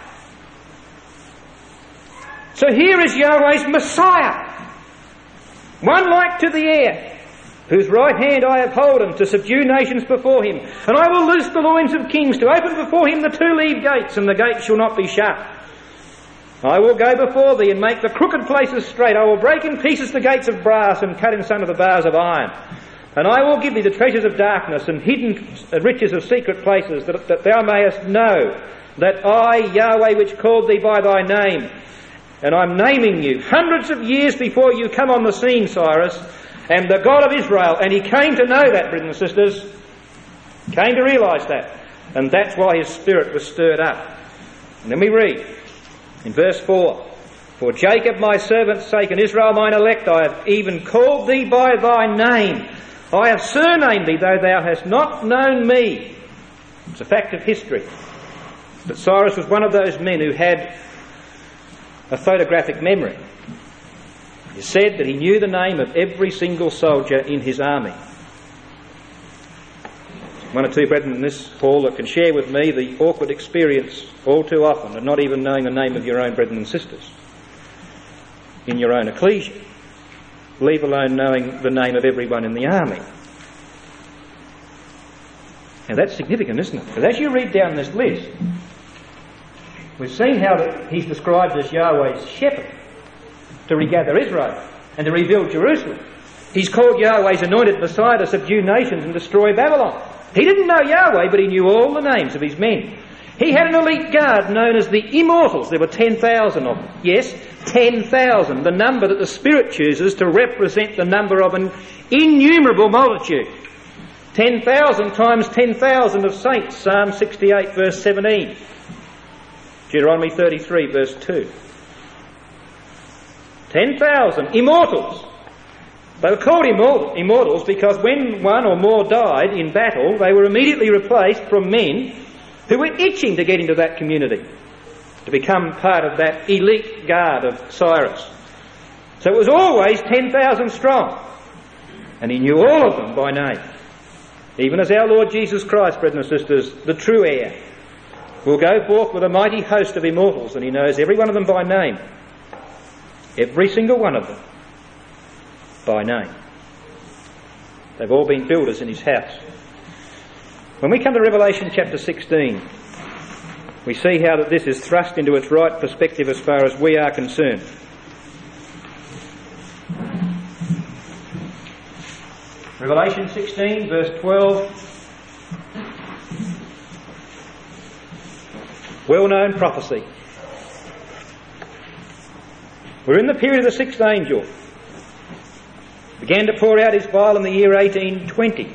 So here is Yahweh's Messiah. One like to the air, whose right hand I have holden to subdue nations before him. And I will loose the loins of kings, to open before him the two-leaved gates, and the gates shall not be shut. I will go before thee and make the crooked places straight. I will break in pieces the gates of brass and cut in sunder the bars of iron. And I will give thee the treasures of darkness and hidden riches of secret places, that, that thou mayest know that I, Yahweh, which called thee by thy name, and I'm naming you hundreds of years before you come on the scene, Cyrus, am the God of Israel. And he came to know that, brothers and sisters, came to realise that. And that's why his spirit was stirred up. And then we read in verse four, for Jacob my servant's sake and Israel mine elect, I have even called thee by thy name. I have surnamed thee, though thou hast not known me. It's a fact of history. But Cyrus was one of those men who had a photographic memory. It is said that he knew the name of every single soldier in his army. One or two brethren in this hall that can share with me the awkward experience all too often of not even knowing the name of your own brethren and sisters in your own ecclesia, leave alone knowing the name of everyone in the army. Now that's significant, isn't it? Because as you read down this list, we've seen how that he's described as Yahweh's shepherd to regather Israel and to rebuild Jerusalem. He's called Yahweh's anointed Messiah to subdue nations and destroy Babylon. He didn't know Yahweh, but he knew all the names of his men. He had an elite guard known as the Immortals. There were ten thousand of them. Yes, ten thousand, the number that the Spirit chooses to represent the number of an innumerable multitude. ten thousand times ten thousand of saints, Psalm sixty-eight verse seventeen. Deuteronomy thirty-three verse two. ten thousand immortals. They were called immortals because when one or more died in battle, they were immediately replaced from men who were itching to get into that community, to become part of that elite guard of Cyrus. So it was always ten thousand strong, and he knew all of them by name. Even as our Lord Jesus Christ, brethren and sisters, the true heir, will go forth with a mighty host of immortals, and he knows every one of them by name. Every single one of them. by name. They've all been builders in his house. When we come to Revelation chapter sixteen, we see how that this is thrust into its right perspective as far as we are concerned. Revelation sixteen, verse twelve. Well-known prophecy. We're in the period of the sixth angel. Began to pour out his vial in the year eighteen twenty.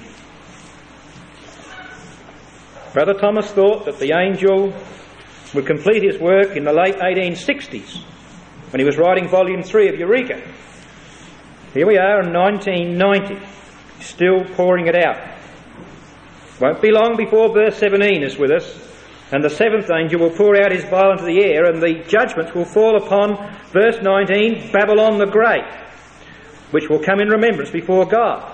Brother Thomas thought that the angel would complete his work in the late eighteen sixties when he was writing volume three of Eureka. Here we are in nineteen ninety, still pouring it out. Won't be long before verse seventeen is with us, and the seventh angel will pour out his vial into the air, and the judgments will fall upon, verse nineteen, Babylon the Great, which will come in remembrance before God.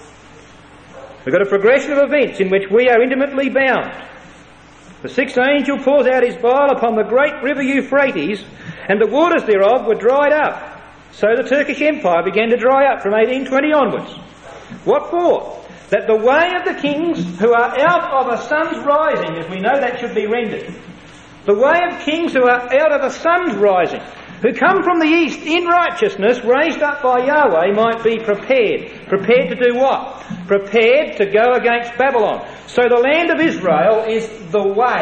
We've got a progression of events in which we are intimately bound. The sixth angel pours out his vial upon the great river Euphrates, and the waters thereof were dried up. So the Turkish Empire began to dry up from eighteen twenty onwards. What for? That the way of the kings who are out of a sun's rising, as we know that should be rendered, the way of kings who are out of a sun's rising, who come from the east in righteousness, raised up by Yahweh, might be prepared. Prepared to do what? Prepared to go against Babylon. So the land of Israel is the way.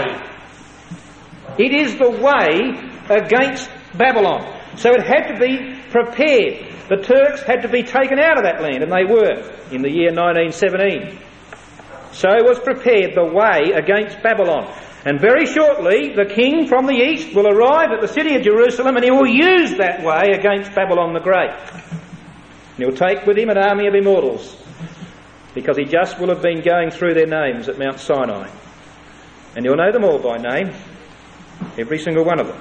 It is the way against Babylon. So it had to be prepared. The Turks had to be taken out of that land, and they were, in the year nineteen seventeen. So was prepared the way against Babylon. And very shortly, the king from the east will arrive at the city of Jerusalem, and he will use that way against Babylon the Great. And he'll take with him an army of immortals, because he just will have been going through their names at Mount Sinai. And he'll know them all by name, every single one of them.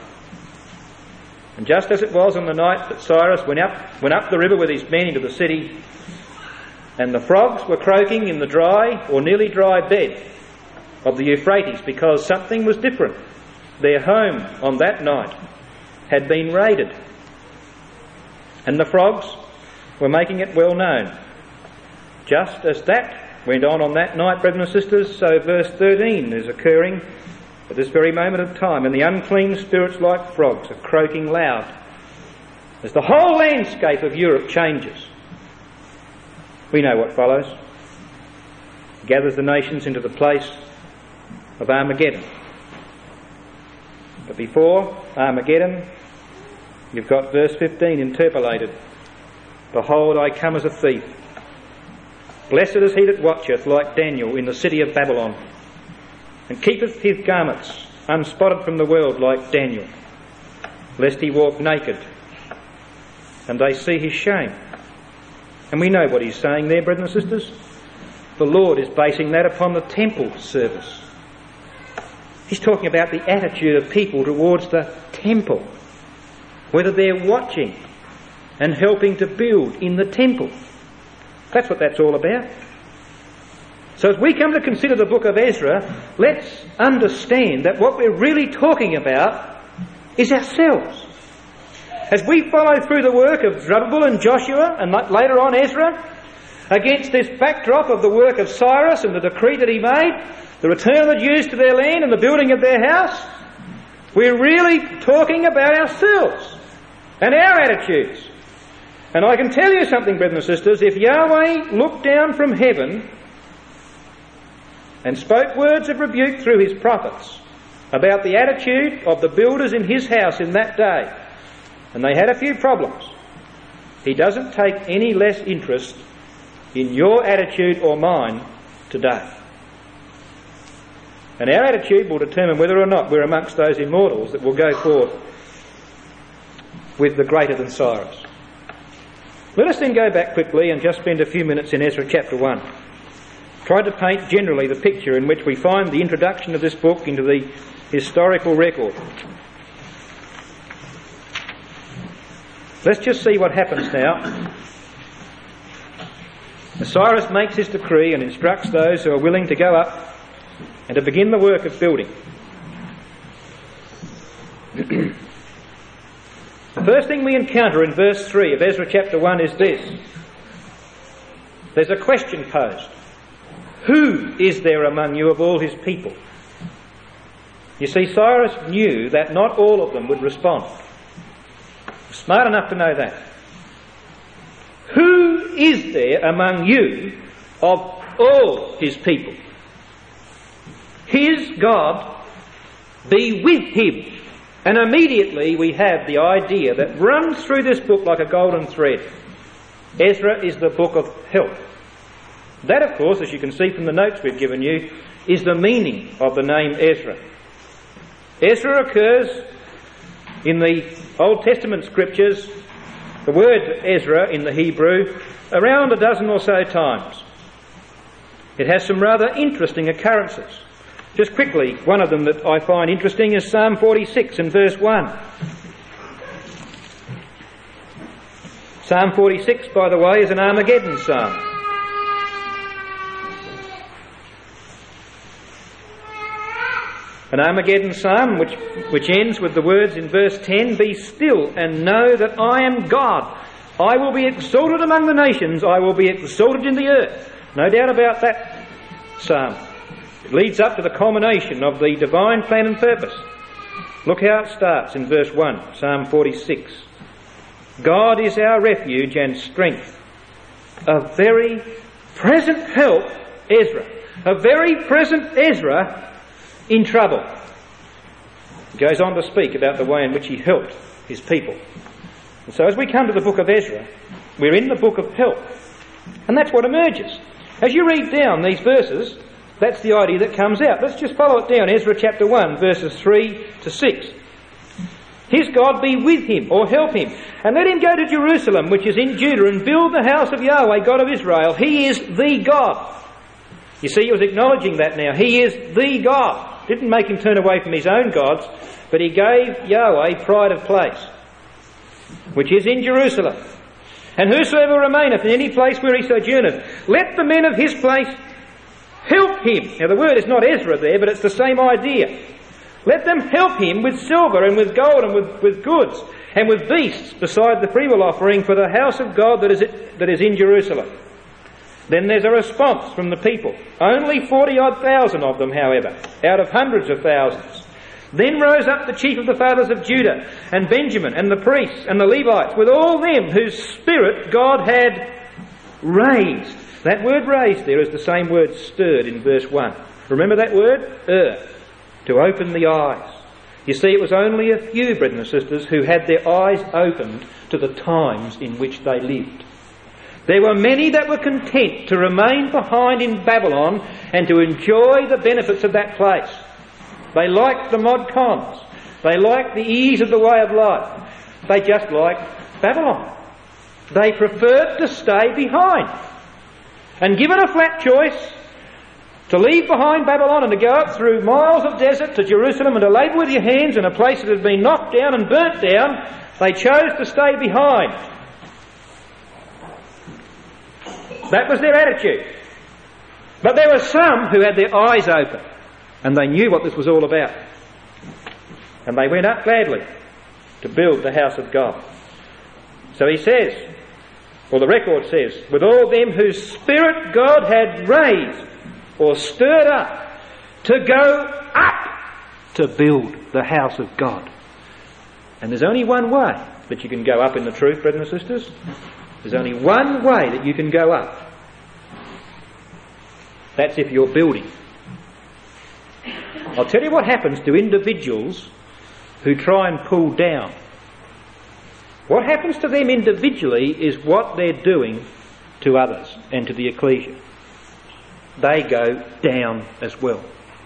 And just as it was on the night that Cyrus went up, went up the river with his men into the city, and the frogs were croaking in the dry or nearly dry bed of the Euphrates because something was different. Their home on that night had been raided. And the frogs were making it well known. Just as that went on on that night, brethren and sisters, so verse thirteen is occurring at this very moment of time, and the unclean spirits like frogs are croaking loud as the whole landscape of Europe changes. We know what follows. He gathers the nations into the place of Armageddon. But before Armageddon, you've got verse fifteen interpolated. Behold, I come as a thief. Blessed is he that watcheth like Daniel in the city of Babylon, and keepeth his garments unspotted from the world like Daniel, lest he walk naked, and they see his shame. And we know what he's saying there, brethren and sisters. The Lord is basing that upon the temple service. He's talking about the attitude of people towards the temple, whether they're watching and helping to build in the temple. That's what that's all about. So as we come to consider the book of Ezra, let's understand that what we're really talking about is ourselves. As we follow through the work of Zerubbabel and Joshua, and later on Ezra, against this backdrop of the work of Cyrus and the decree that he made, the return of the Jews to their land and the building of their house, we're really talking about ourselves and our attitudes. And I can tell you something, brethren and sisters, if Yahweh looked down from heaven and spoke words of rebuke through his prophets about the attitude of the builders in his house in that day, and they had a few problems, he doesn't take any less interest in your attitude or mine today. And our attitude will determine whether or not we're amongst those immortals that will go forth with the greater than Cyrus. Let us then go back quickly and just spend a few minutes in Ezra chapter one, trying to paint generally the picture in which we find the introduction of this book into the historical record. Let's just see what happens now. Cyrus makes his decree and instructs those who are willing to go up and to begin the work of building. The first thing we encounter in verse three of Ezra chapter one is this: there's a question posed. Who is there among you of all his people? You see, Cyrus knew that not all of them would respond. Smart enough to know that. Who is there among you of all his people? His God be with him. And immediately we have the idea that runs through this book like a golden thread. Ezra is the book of help. That, of course, as you can see from the notes we've given you, is the meaning of the name Ezra. Ezra occurs in the Old Testament scriptures, the word Ezra in the Hebrew, around a dozen or so times. It has some rather interesting occurrences. Just quickly, one of them that I find interesting is Psalm forty-six and verse one. Psalm forty-six, by the way, is an Armageddon psalm. An Armageddon psalm which, which ends with the words in verse ten, "Be still and know that I am God. I will be exalted among the nations. I will be exalted in the earth." No doubt about that psalm. It leads up to the culmination of the divine plan and purpose. Look how it starts in verse one, Psalm forty-six. "God is our refuge and strength, a very present help," Ezra, a very present Ezra in trouble. He goes on to speak about the way in which he helped his people. And so as we come to the book of Ezra, we're in the book of help. And that's what emerges. As you read down these verses, that's the idea that comes out. Let's just follow it down. Ezra chapter one, verses three to six. "His God be with him," or help him, "and let him go to Jerusalem, which is in Judah, and build the house of Yahweh, God of Israel. He is the God." You see, he was acknowledging that now. He is the God. Didn't make him turn away from his own gods, but he gave Yahweh pride of place, which is in Jerusalem. "And whosoever remaineth in any place where he sojourneth, let the men of his place help him." Now the word is not Ezra there, but it's the same idea. "Let them help him with silver and with gold and with, with goods and with beasts, beside the freewill offering for the house of God that is, it, that is in Jerusalem." Then there's a response from the people. Only forty-odd thousand of them, however, out of hundreds of thousands. "Then rose up the chief of the fathers of Judah and Benjamin and the priests and the Levites, with all them whose spirit God had raised." That word "raised" there is the same word "stirred" in verse one. Remember that word? Er. To open the eyes. You see, it was only a few, brethren and sisters, who had their eyes opened to the times in which they lived. There were many that were content to remain behind in Babylon and to enjoy the benefits of that place. They liked the mod cons. They liked the ease of the way of life. They just liked Babylon. They preferred to stay behind. And given a flat choice to leave behind Babylon and to go up through miles of desert to Jerusalem and to labour with your hands in a place that had been knocked down and burnt down, they chose to stay behind. That was their attitude. But there were some who had their eyes open and they knew what this was all about. And they went up gladly to build the house of God. So he says, or the record says, "with all them whose spirit God had raised," or stirred up, "to go up to build the house of God." And there's only one way that you can go up in the truth, brethren and sisters. There's only one way that you can go up. That's if you're building. I'll tell you what happens to individuals who try and pull down. What happens to them individually is what they're doing to others and to the ecclesia. They go down as well.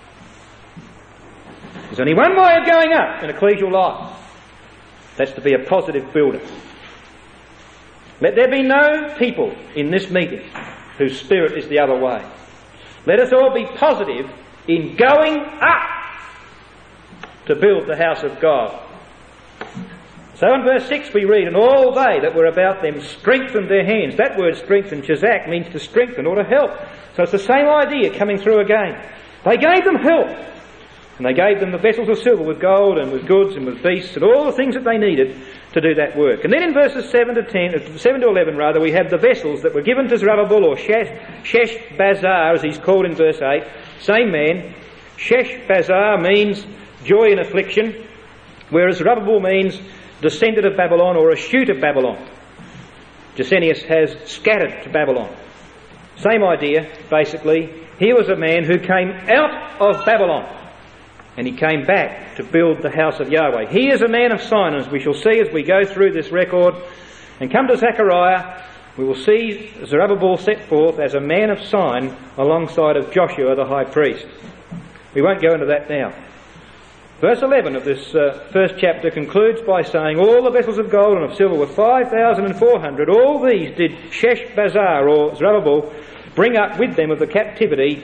There's only one way of going up in ecclesial life. That's to be a positive builder. Let there be no people in this meeting whose spirit is the other way. Let us all be positive in going up to build the house of God. So in verse six we read, "And all they that were about them strengthened their hands." That word strengthen, chazak, means to strengthen or to help. So it's the same idea coming through again. They gave them help. And they gave them the vessels of silver with gold and with goods and with beasts and all the things that they needed to do that work. And then in verses seven to ten, seven to eleven rather, we have the vessels that were given to Zerubbabel, or Sheshbazzar as he's called in verse eight. Same man. Sheshbazzar means joy in affliction, whereas Zerubbabel means descendant of Babylon or a shoot of Babylon. Gesenius has scattered to Babylon. Same idea, basically. Here was a man who came out of Babylon, and he came back to build the house of Yahweh. He is a man of sign, as we shall see as we go through this record. And come to Zechariah, we will see Zerubbabel set forth as a man of sign alongside of Joshua the high priest. We won't go into that now. Verse eleven of this uh, first chapter concludes by saying, all the vessels of gold and of silver were five thousand four hundred. All these did Sheshbazzar, or Zerubbabel, bring up with them of the captivity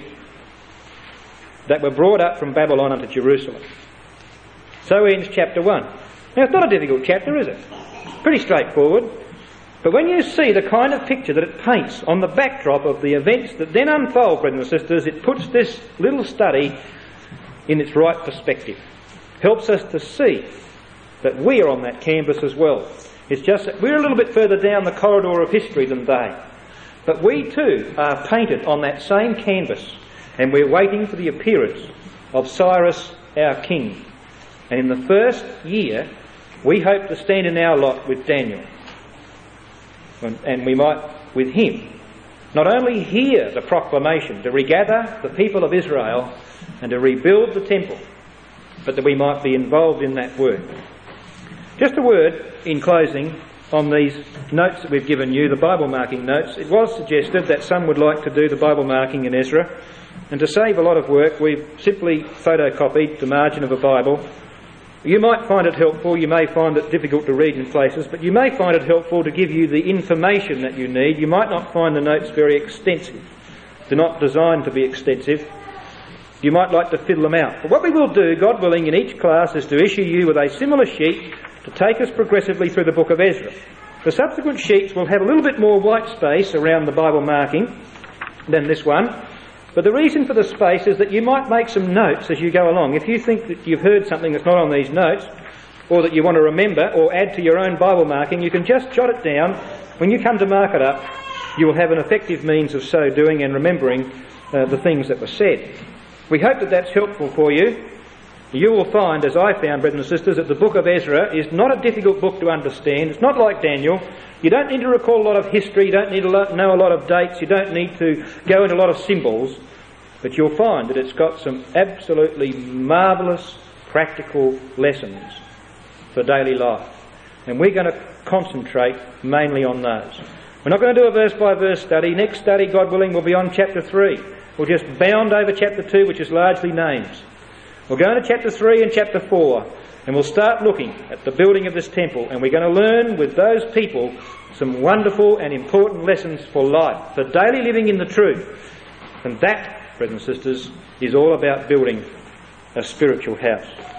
that were brought up from Babylon unto Jerusalem. So ends chapter one. Now, it's not a difficult chapter, is it? It's pretty straightforward. But when you see the kind of picture that it paints on the backdrop of the events that then unfold, brothers and sisters, it puts this little study in its right perspective. Helps us to see that we are on that canvas as well. It's just that we're a little bit further down the corridor of history than they. But we too are painted on that same canvas, and we're waiting for the appearance of Cyrus, our king. And in the first year, we hope to stand in our lot with Daniel. And we might, with him, not only hear the proclamation to regather the people of Israel and to rebuild the temple, but that we might be involved in that work. Just a word in closing on these notes that we've given you, the Bible marking notes. It was suggested that some would like to do the Bible marking in Ezra, and to save a lot of work we've simply photocopied the margin of a Bible. You might find it helpful, you may find it difficult to read in places, but you may find it helpful to give you the information that you need. You might not find the notes very extensive. They're not designed to be extensive. You might like to fiddle them out. But what we will do, God willing, in each class is to issue you with a similar sheet to take us progressively through the book of Ezra. The subsequent sheets will have a little bit more white space around the Bible marking than this one. But the reason for the space is that you might make some notes as you go along. If you think that you've heard something that's not on these notes, or that you want to remember or add to your own Bible marking, you can just jot it down. When you come to mark it up, you will have an effective means of so doing and remembering uh, the things that were said. We hope that that's helpful for you. You will find, as I found, brothers and sisters, that the book of Ezra is not a difficult book to understand. It's not like Daniel. You don't need to recall a lot of history, you don't need to know a lot of dates, you don't need to go into a lot of symbols, but you'll find that it's got some absolutely marvellous practical lessons for daily life. And we're going to concentrate mainly on those. We're not going to do a verse-by-verse study. Next study, God willing, will be on chapter three. We'll just bound over chapter two, which is largely names. We'll go into chapter three and chapter four, and we'll start looking at the building of this temple, and we're going to learn with those people some wonderful and important lessons for life, for daily living in the truth. And that, brothers and sisters, is all about building a spiritual house.